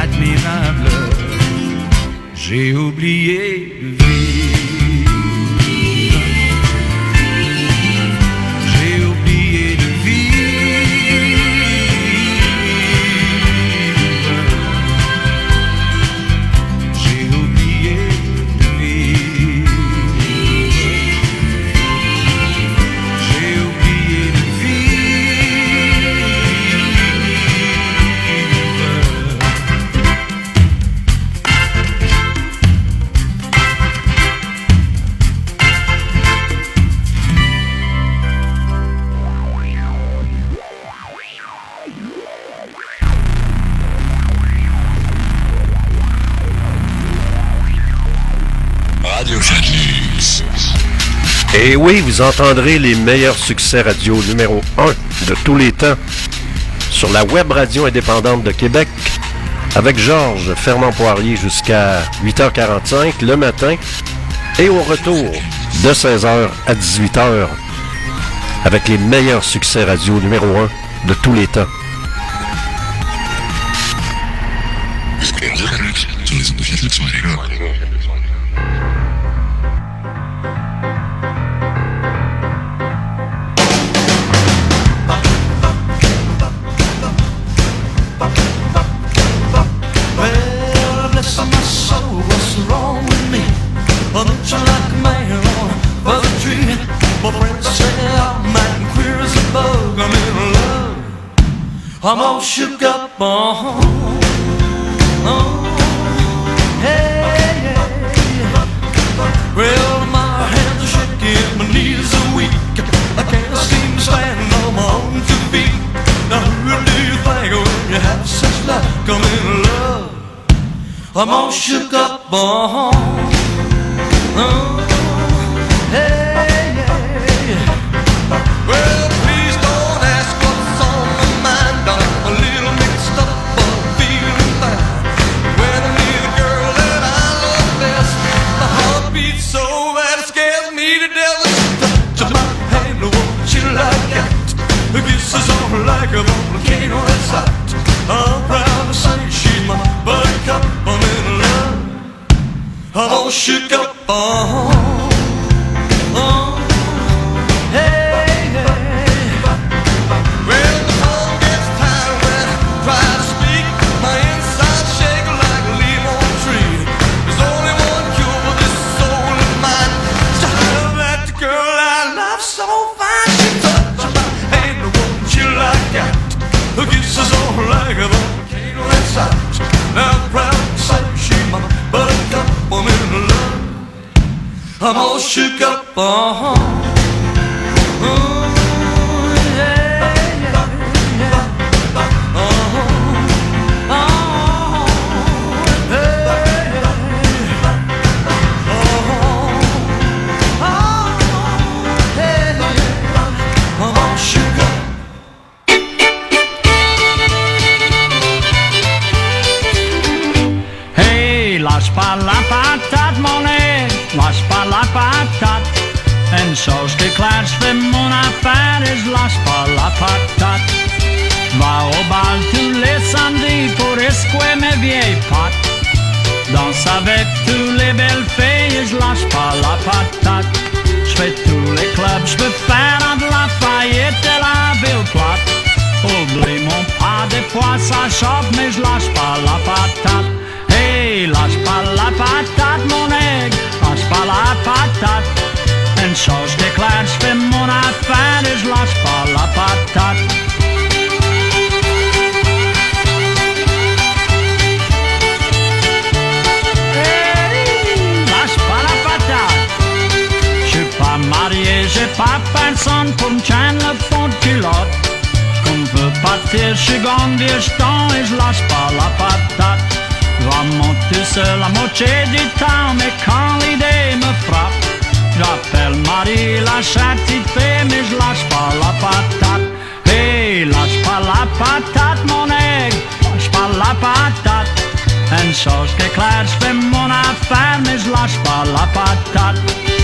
J'ai oublié de vivre. Et oui, vous entendrez les meilleurs succès radio numéro un de tous les temps sur la web radio indépendante de Québec avec Georges Fernand-Poirier jusqu'à huit heures quarante-cinq le matin et au retour de seize heures à dix-huit heures avec les meilleurs succès radio numéro un de tous les temps. I'm all shook up, uh-huh. Oh, hey, yeah. Well, my hands are shaking, my knees are weak. I can't seem to stand on my own two feet. Now who do you think when you have such luck? I'm in love. I'm all shook up, uh-huh. Oh, hey, yeah. Well, please don't ask what's on my mind, darling. A little mixed up, but I'm feeling fine. When I meet a girl that I love best, my heart beats so that it scares me to death. Touch my hand, won't you like that? The kisses on her like a volcano that's hot. I'm proud to say she's my buttercup. I'm in love. I'm all shook up, uh-huh. Uh, hey, hey. Well, the tongue gets tired when I try to speak. My inside shake like a leaf on a tree. There's only one cure for this soul of mine. It's to have that girl I love so fine. She touches my hand, won't you like that? The kisses on her like a volcano that's hot. Now I'm proud to say she's my buttercup. I'm in love. I'm all shook up, uh-huh. Ooh, yeah, yeah, yeah. Uh-huh. Uh-huh. Hey, yeah. Uh-huh. Uh-huh. Hey, yeah. I'm all shook up. Hey, lâche pas la patate, mon nez, lâche pas la patate. Une chose qui est claire, je fais mon affaire et je lâche pas la patate. Va au bal tous les samedis pour escouer mes vieilles pattes. Danse avec tous les belles filles et je lâche pas la patate. Je fais tous les clubs, je veux faire un de la faillite et la ville plate. Oublie mon pas, des fois ça choque, mais je lâche pas la patate. Hey, lâche pas la patate, mon aigle, lâche pas la patate. Une chose qui est claire, je fais mon affaire et je lâche pas la patate. Hey, lâche pas la patate. Je suis pas marié, j'ai pas personne pour me chaîner le fond de culotte. Qu'on veut partir, je suis gandhi, je tends et je lâche pas la patate. Je vais monter seul la moitié du temps, mais quand l'idée me frappe, j'appelle Marie la châtie de fée, mais je lâche pas la patate. Hey, lâche pas la patate, mon aigle, lâche pas la patate. Une chose qui est claire, je fais mon affaire, mais je lâche pas la patate.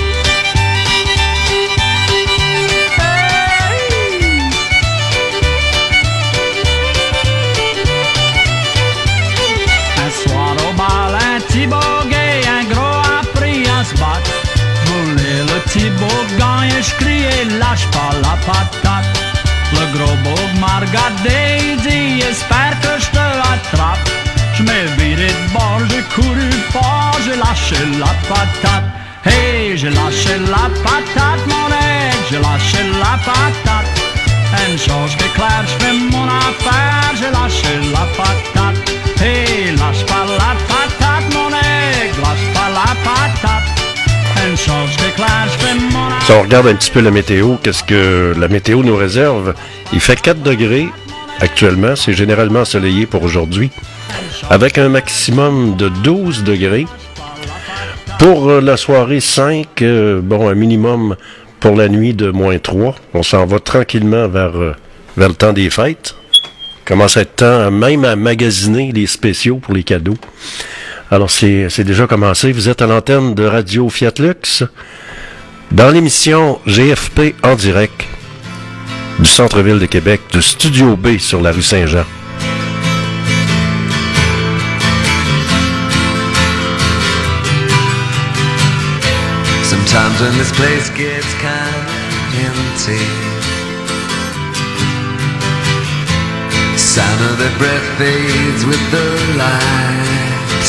Un petit boguet, un gros a pris à se battre. Voulais le petit boguin et je criais lâche pas la patate. Le gros bogue m'a regardé, il dit espère que je te attrape. Je m'ai viré de bord, j'ai couru fort, j'ai lâché la patate. Hey, j'ai lâché la patate, mon aigle, j'ai lâché la patate. Une chose qui est claire, je fais mon affaire, j'ai lâché la patate. Hey, lâche pas la patate, mon aigle, lâche pas la patate. Une chose qui est claire, je fais mon affaire. Si on regarde un petit peu la météo, qu'est-ce que la météo nous réserve? Il fait quatre degrés actuellement, c'est généralement ensoleillé pour aujourd'hui, avec un maximum de douze degrés. Pour la soirée cinq, euh, bon, un minimum pour la nuit de moins trois. On s'en va tranquillement vers, euh, vers le temps des fêtes. Commence à être temps même à magasiner les spéciaux pour les cadeaux. Alors, c'est, c'est déjà commencé. Vous êtes à l'antenne de Radio Fiat Lux dans l'émission G F P en direct du centre-ville de Québec, du Studio B sur la rue Saint-Jean. Sometimes when this place gets kind of empty, sound of their breath fades with the light.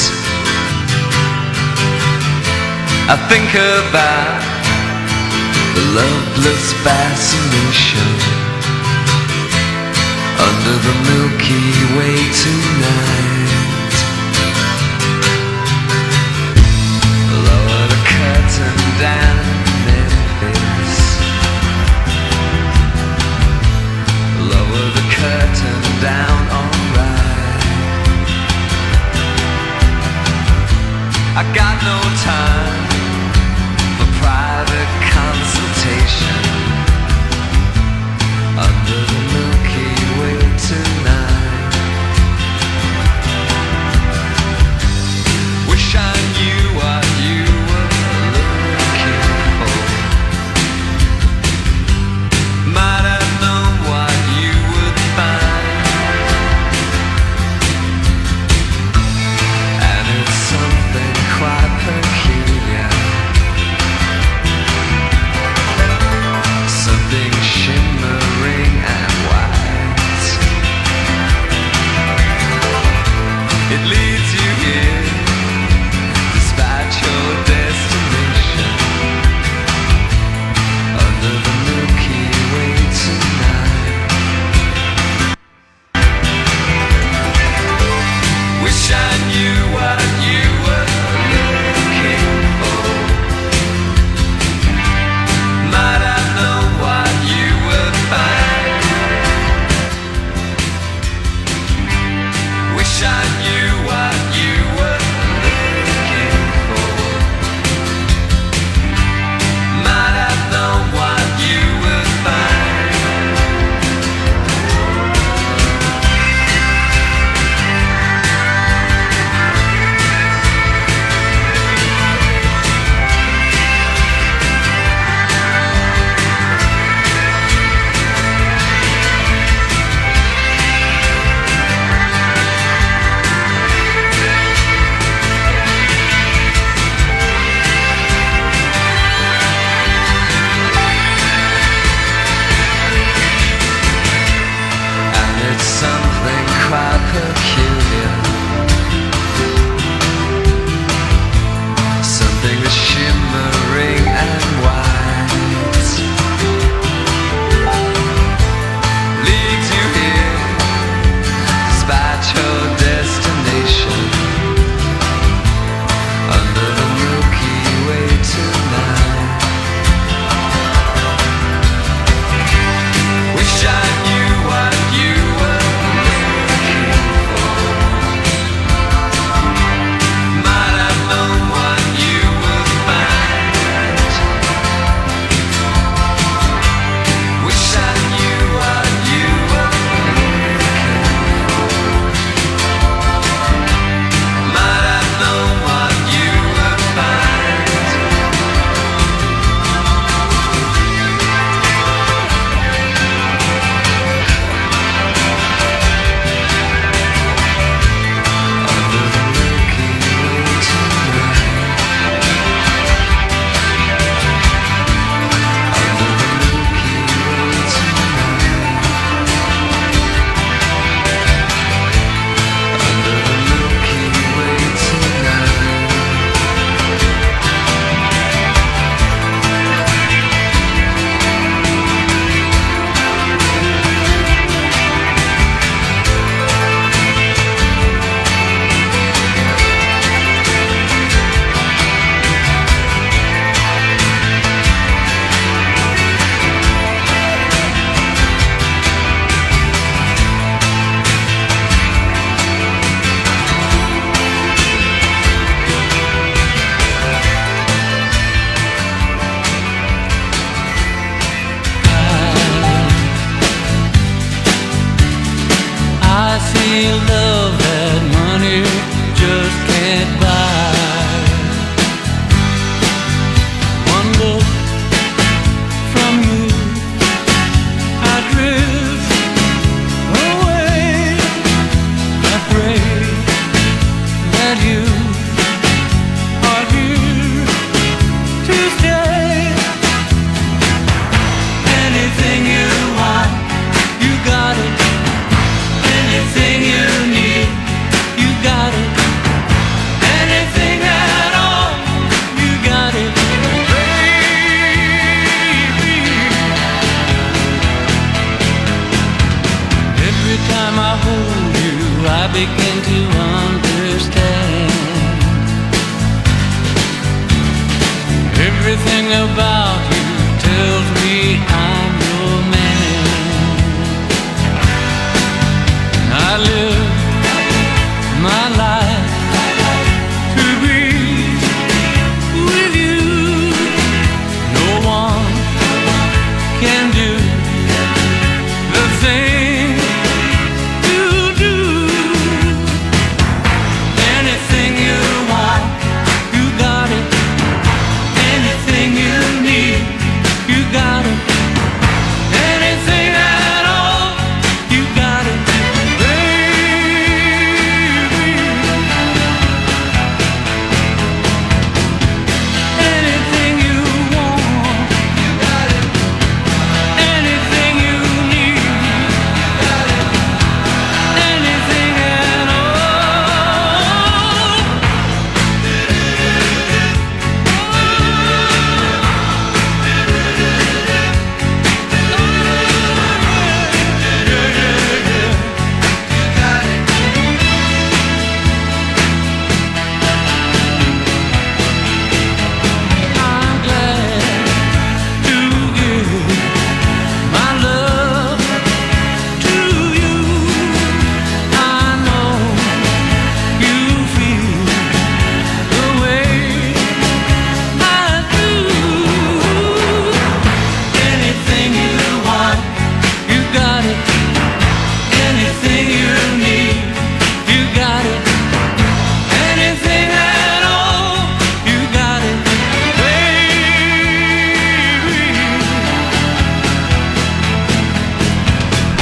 I think about the loveless fascination under the Milky Way tonight. Lower the curtain down in Memphis, lower the curtain down, alright. I got no time for private consultation under the Milky Way tonight. Wish I knew what you were looking for. Might have known what you would find. And it's something quite peculiar.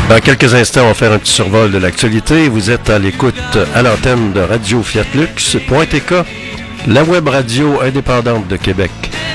Dans quelques instants, on va faire un petit survol de l'actualité. Vous êtes à l'écoute à l'antenne de Radio Fiat Lux point T K, la web radio indépendante de Québec.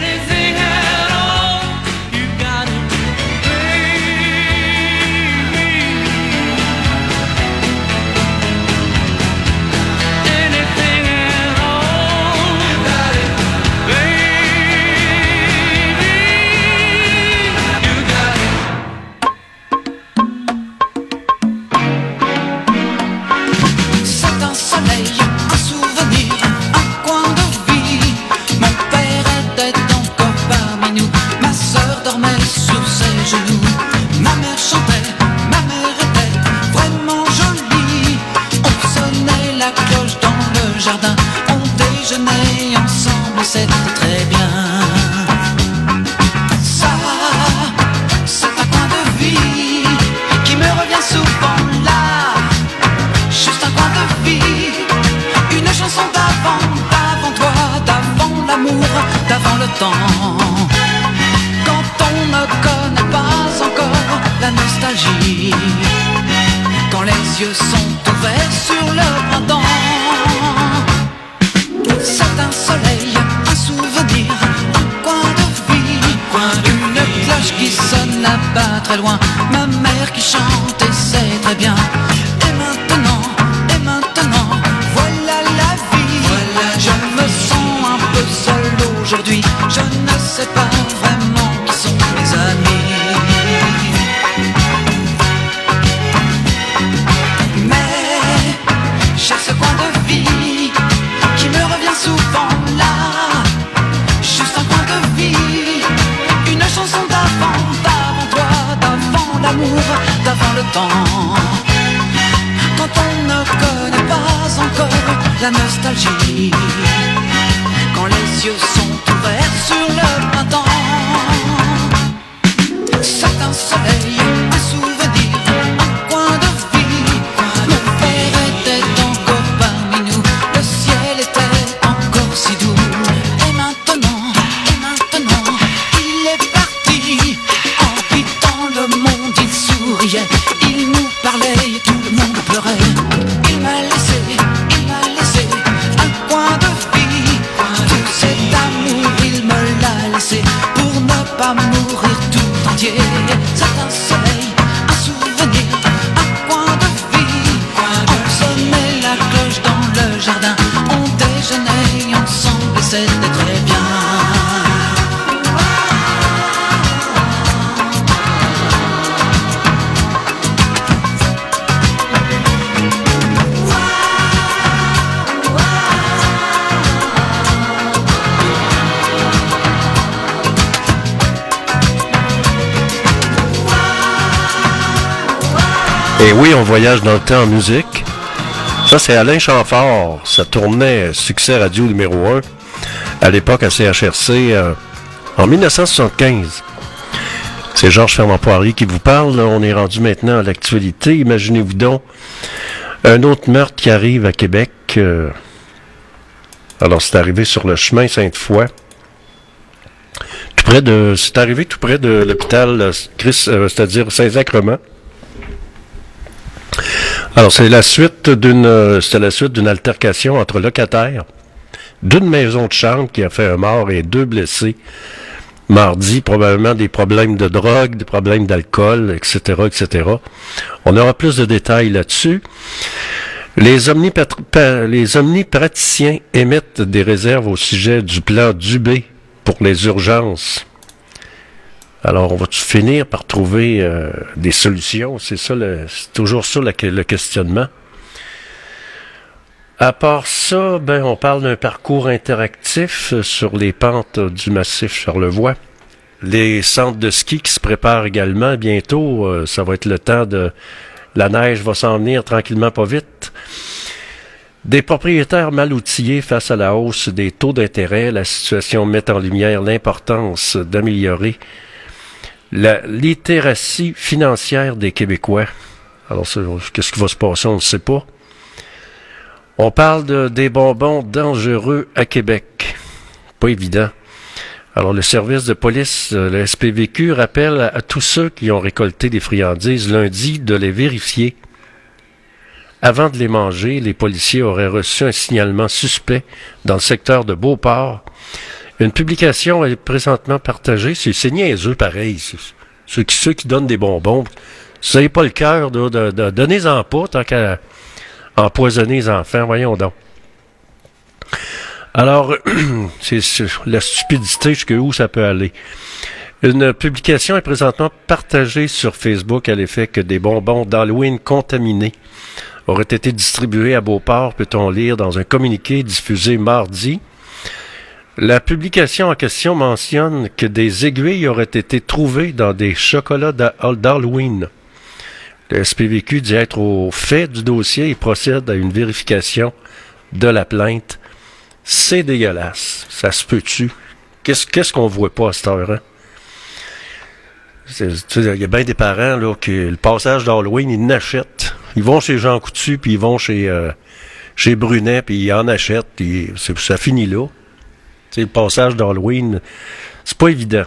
Et oui, on voyage dans le temps en musique. Ça, c'est Alain Chamfort. Ça tournait Succès Radio numéro un à l'époque à C H R C euh, en dix-neuf cent soixante-quinze. C'est Georges Fernand-Poirier qui vous parle. On est rendu maintenant à l'actualité. Imaginez-vous donc un autre meurtre qui arrive à Québec. Euh, alors, c'est arrivé sur le chemin Sainte-Foy. Tout près de, c'est arrivé tout près de l'hôpital Christ, euh, c'est-à-dire Saint-Sacrement. Alors, c'est la suite d'une, c'est la suite d'une altercation entre locataires d'une maison de chambre qui a fait un mort et deux blessés. Mardi, probablement des problèmes de drogue, des problèmes d'alcool, et cetera, et cetera. On aura plus de détails là-dessus. Les, omnipatr- les omnipraticiens émettent des réserves au sujet du plan Dubé pour les urgences. Alors, on va finir par trouver euh, des solutions? C'est ça, le, c'est toujours ça le, le questionnement. À part ça, ben, on parle d'un parcours interactif sur les pentes du massif Charlevoix. Les centres de ski qui se préparent également bientôt. Euh, ça va être le temps de... La neige va s'en venir tranquillement, pas vite. Des propriétaires mal outillés face à la hausse des taux d'intérêt. La situation met en lumière l'importance d'améliorer la littératie financière des Québécois. Alors, qu'est-ce qui va se passer, on ne sait pas. On parle de, des bonbons dangereux à Québec. Pas évident. Alors, le service de police, euh, le S P V Q, rappelle à, à tous ceux qui ont récolté des friandises lundi de les vérifier. Avant de les manger, les policiers auraient reçu un signalement suspect dans le secteur de Beauport. Une publication est présentement partagée. C'est, c'est niaiseux, pareil. C'est, ceux, qui, ceux qui donnent des bonbons, si vous n'avez pas le cœur de, de, de donnez-en pas tant qu'à empoisonner les enfants. Voyons donc. Alors, c'est, c'est la stupidité jusqu'où ça peut aller. Une publication est présentement partagée sur Facebook à l'effet que des bonbons d'Halloween contaminés auraient été distribués à Beauport, peut-on lire dans un communiqué diffusé mardi. La publication en question mentionne que des aiguilles auraient été trouvées dans des chocolats d'Halloween. Le S P V Q dit être au fait du dossier et procède à une vérification de la plainte. C'est dégueulasse. Ça se peut-tu? Qu'est-ce, qu'est-ce qu'on voit pas à cette heure, hein? Il y a bien des parents, là, qui, le passage d'Halloween, ils n'achètent. Ils vont chez Jean Coutu, puis ils vont chez, euh, chez Brunet, puis ils en achètent, puis c'est, ça finit là. T'sais, le passage d'Halloween, c'est pas évident.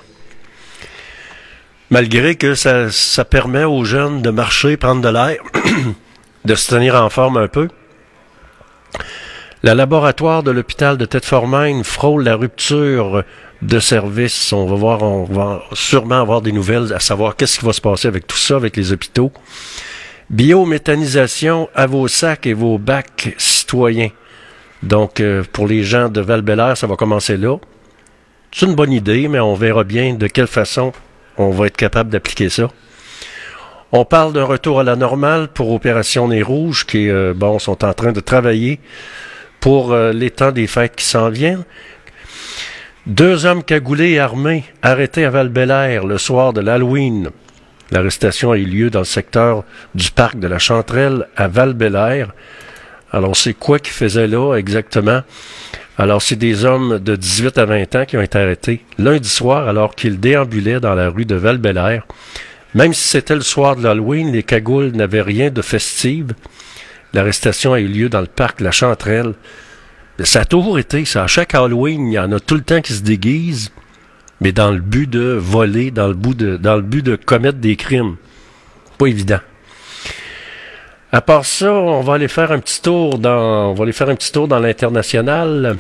Malgré que ça, ça permet aux jeunes de marcher, prendre de l'air, de se tenir en forme un peu. Le laboratoire de l'hôpital de Tête-Formaine frôle la rupture de service. On va voir, on va sûrement avoir des nouvelles à savoir qu'est-ce qui va se passer avec tout ça, avec les hôpitaux. Biométhanisation à vos sacs et vos bacs citoyens. Donc, euh, pour les gens de Val-Bélair, ça va commencer là. C'est une bonne idée, mais on verra bien de quelle façon on va être capable d'appliquer ça. On parle d'un retour à la normale pour Opération Nez Rouge, qui, euh, bon, sont en train de travailler pour euh, les temps des fêtes qui s'en viennent. Deux hommes cagoulés et armés arrêtés à Val-Bélair le soir de l'Halloween. L'arrestation a eu lieu dans le secteur du parc de la Chanterelle à Val-Bélair. Alors, c'est quoi qu'ils faisaient là exactement? Alors, c'est des hommes de dix-huit à vingt ans qui ont été arrêtés lundi soir alors qu'ils déambulaient dans la rue de Val-Bélair. Même si c'était le soir de l'Halloween, les cagoules n'avaient rien de festive. L'arrestation a eu lieu dans le parc de la Chanterelle. Ça a toujours été ça. À chaque Halloween, il y en a tout le temps qui se déguisent, mais dans le but de voler, dans le but de, dans le but de commettre des crimes. Pas évident. À part ça, on va aller faire un petit tour dans, on va aller faire un petit tour dans l'international.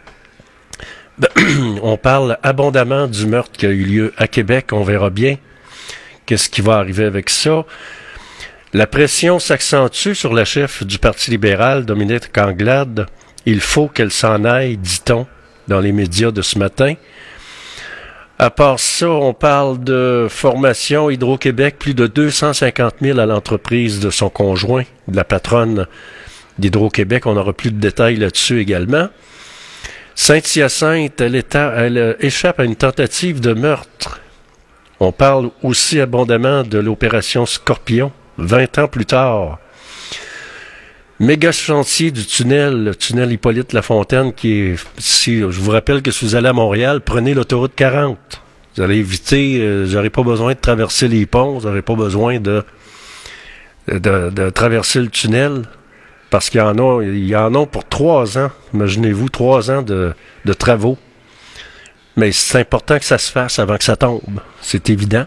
On parle abondamment du meurtre qui a eu lieu à Québec. On verra bien qu'est-ce qui va arriver avec ça. La pression s'accentue sur la chef du Parti libéral, Dominique Anglade. Il faut qu'elle s'en aille, dit-on, dans les médias de ce matin. À part ça, on parle de formation Hydro-Québec, plus de deux cent cinquante mille à l'entreprise de son conjoint, de la patronne d'Hydro-Québec. On n'aura plus de détails là-dessus également. Saint-Hyacinthe, elle, éta- elle échappe à une tentative de meurtre. On parle aussi abondamment de l'opération Scorpion, vingt ans plus tard. Méga chantier du tunnel, le tunnel Hippolyte Lafontaine, qui est, si je vous rappelle que si vous allez à Montréal, prenez l'autoroute quarante. Vous allez éviter, euh, vous n'aurez pas besoin de traverser les ponts, vous n'aurez pas besoin de, de, de traverser le tunnel, parce qu'il y en a, il y en a pour trois ans, imaginez-vous, trois ans de, de travaux. Mais c'est important que ça se fasse avant que ça tombe, c'est évident.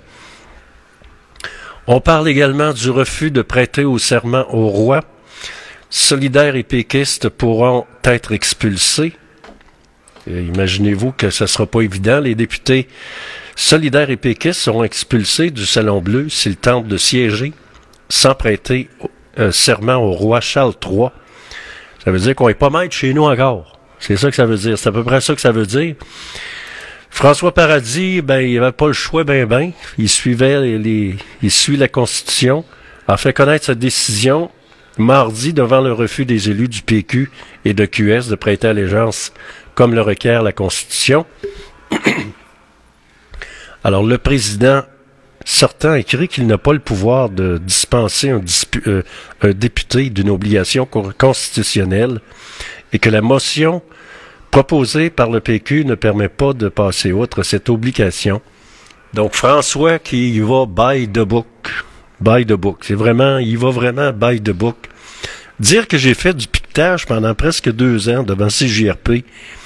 On parle également du refus de prêter au serment au roi. Solidaires et péquistes pourront être expulsés. Et imaginez-vous que ce ne sera pas évident. Les députés solidaires et péquistes seront expulsés du Salon Bleu s'ils tentent de siéger sans prêter euh, serment au roi Charles trois. Ça veut dire qu'on n'est pas maître chez nous encore. C'est ça que ça veut dire. C'est à peu près ça que ça veut dire. François Paradis, ben, il n'avait pas le choix ben ben. Il suivait les, les, il suit la Constitution, a fait connaître sa décision mardi devant le refus des élus du P Q et de Q S de prêter allégeance comme le requiert la Constitution. Alors, le président sortant écrit qu'il n'a pas le pouvoir de dispenser un, dispu, euh, un député d'une obligation constitutionnelle et que la motion proposée par le P Q ne permet pas de passer outre cette obligation. Donc, François qui y va by the book. By the book. C'est vraiment, il va vraiment by the book. Dire que j'ai fait du piquetage pendant presque deux ans devant C J R P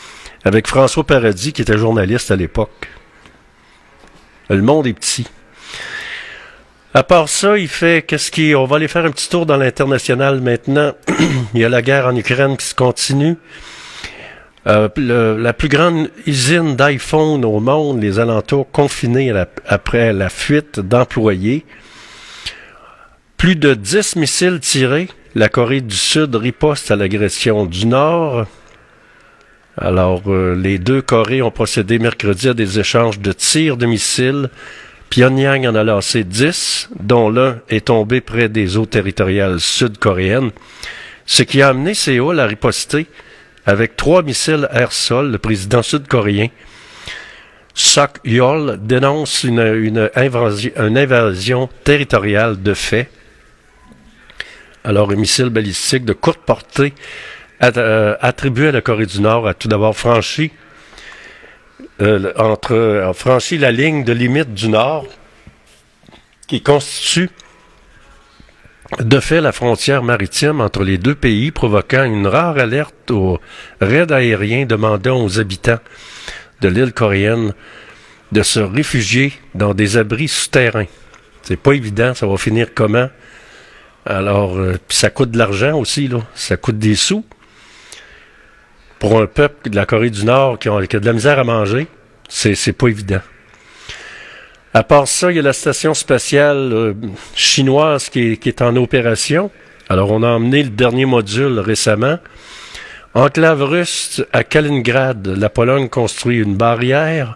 avec François Paradis, qui était journaliste à l'époque. Le monde est petit. À part ça, il fait qu'est-ce qui... On va aller faire un petit tour dans l'international maintenant. Il y a la guerre en Ukraine qui se continue. Euh, le, la plus grande usine d'iPhone au monde, les alentours confinés à la, après la fuite d'employés. Plus de dix missiles tirés. La Corée du Sud riposte à l'agression du Nord. Alors, euh, les deux Corées ont procédé mercredi à des échanges de tirs de missiles. Pyongyang en a lancé dix, dont l'un est tombé près des eaux territoriales sud-coréennes, ce qui a amené Séoul à riposter avec trois missiles air-sol. Le président sud-coréen Sok Yeol dénonce une, une, invasion, une invasion territoriale de fait. Alors, un missile balistique de courte portée Euh, attribué à la Corée du Nord a tout d'abord franchi euh, entre euh, franchi la ligne de limite du Nord qui constitue de fait la frontière maritime entre les deux pays, provoquant une rare alerte aux raids aériens demandant aux habitants de l'île coréenne de se réfugier dans des abris souterrains. C'est pas évident, ça va finir comment? Alors, euh, puis ça coûte de l'argent aussi, là. Ça coûte des sous. Pour un peuple de la Corée du Nord qui, ont, qui a de la misère à manger, c'est, c'est pas évident. À part ça, il y a la station spatiale euh, chinoise qui est, qui est en opération. Alors, on a emmené le dernier module récemment. Enclave russe à Kaliningrad, la Pologne construit une barrière.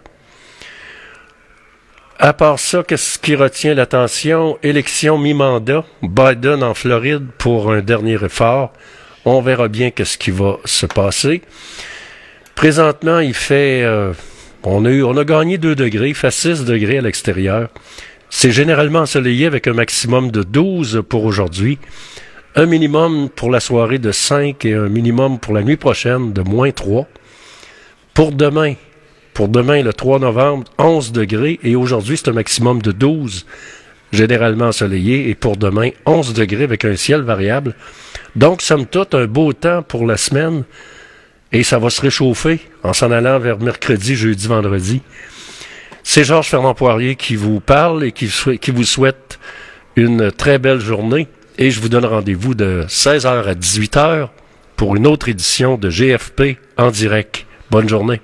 À part ça, qu'est-ce qui retient l'attention? Élection mi-mandat, Biden en Floride pour un dernier effort. On verra bien qu'est-ce qui va se passer. Présentement, il fait... Euh, on, a eu, on a gagné deux degrés, il fait six degrés à l'extérieur. C'est généralement ensoleillé avec un maximum de douze pour aujourd'hui. Un minimum pour la soirée de cinq et un minimum pour la nuit prochaine de moins trois. Pour demain, pour demain le trois novembre, onze degrés. Et aujourd'hui, c'est un maximum de douze, généralement ensoleillé. Et pour demain, onze degrés avec un ciel variable. Donc, somme toute, un beau temps pour la semaine et ça va se réchauffer en s'en allant vers mercredi, jeudi, vendredi. C'est Georges Fernand Poirier qui vous parle et qui, qui vous souhaite une très belle journée et je vous donne rendez-vous de seize heures à dix-huit heures pour une autre édition de G F P en direct. Bonne journée.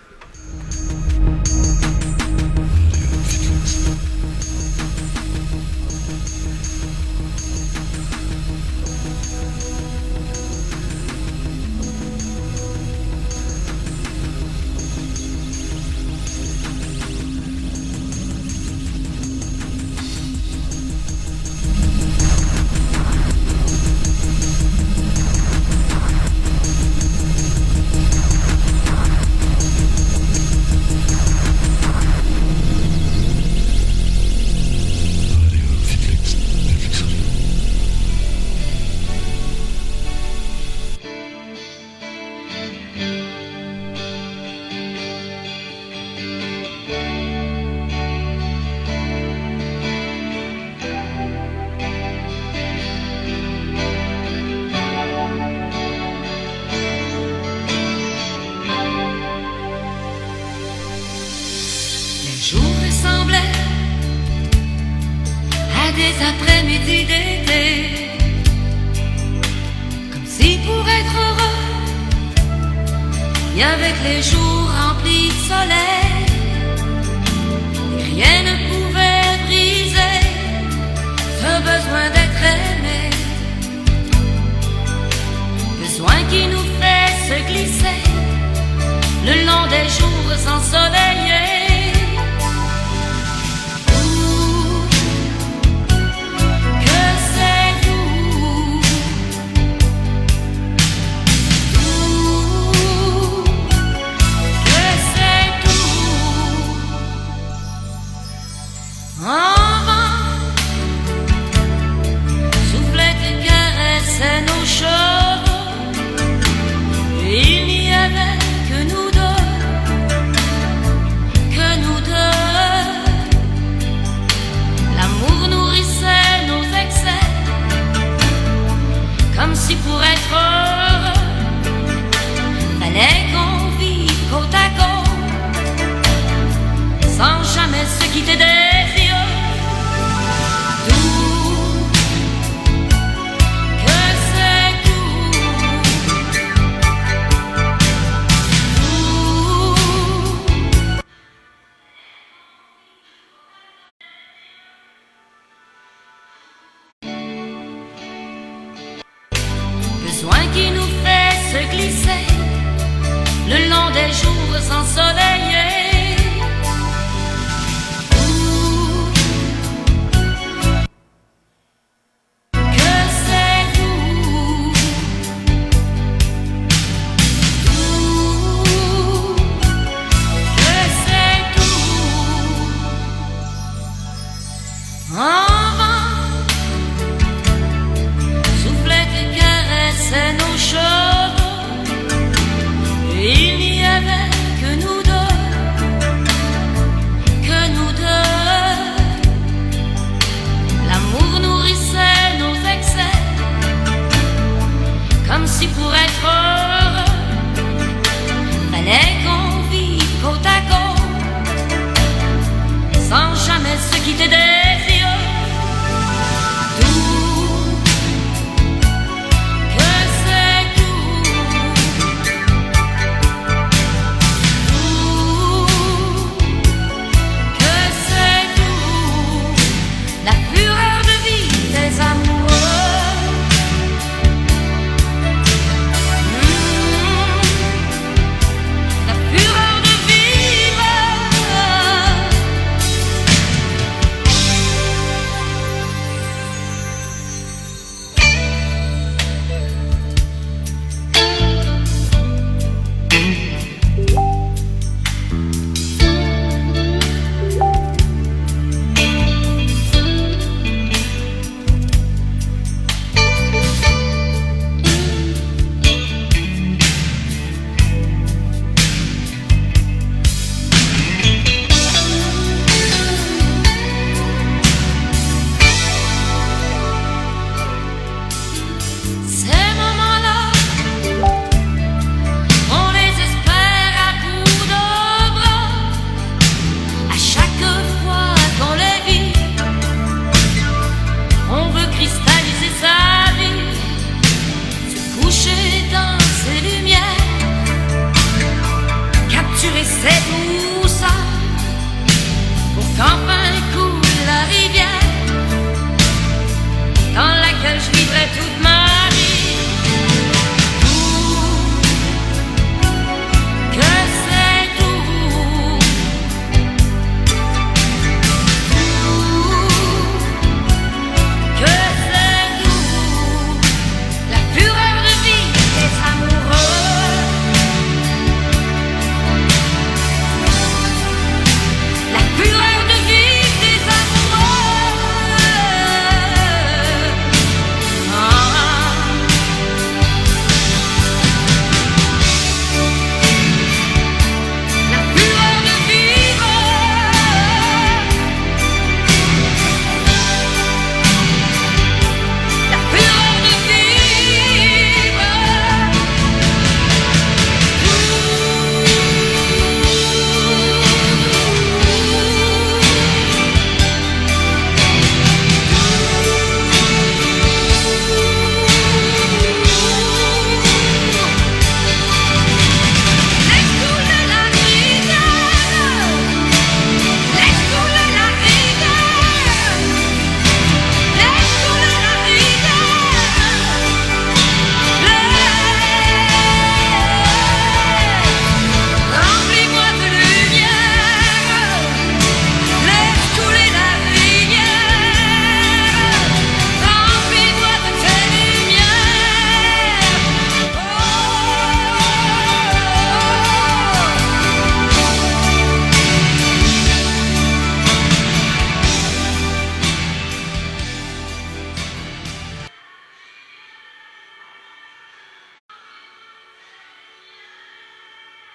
des après-midi d'été, comme si pour être heureux, il y avait que les jours remplis de soleil, et rien ne pouvait briser ce besoin d'être aimé, besoin qui nous fait se glisser le long des jours ensoleillés. les jours ensoleillés. Vous, que c'est vous, vous, que c'est tout. En vent, soufflait et caressait nos cheveux. Il n'y avait que nous deux, que nous deux. L'amour nourrissait nos excès, comme si pour être heureux, fallait qu'on vive côte à côte, sans jamais se quitter des yeux. Tout, que c'est tout. Que c'est tout, la fureur de vie des amoureux. Mmh, la fureur de vivre. Ces moments-là, on les espère à bout de bras. À chaque fois qu'on les vit, on veut cristalliser sa vie, se coucher dans ses lumières, capturer ses doux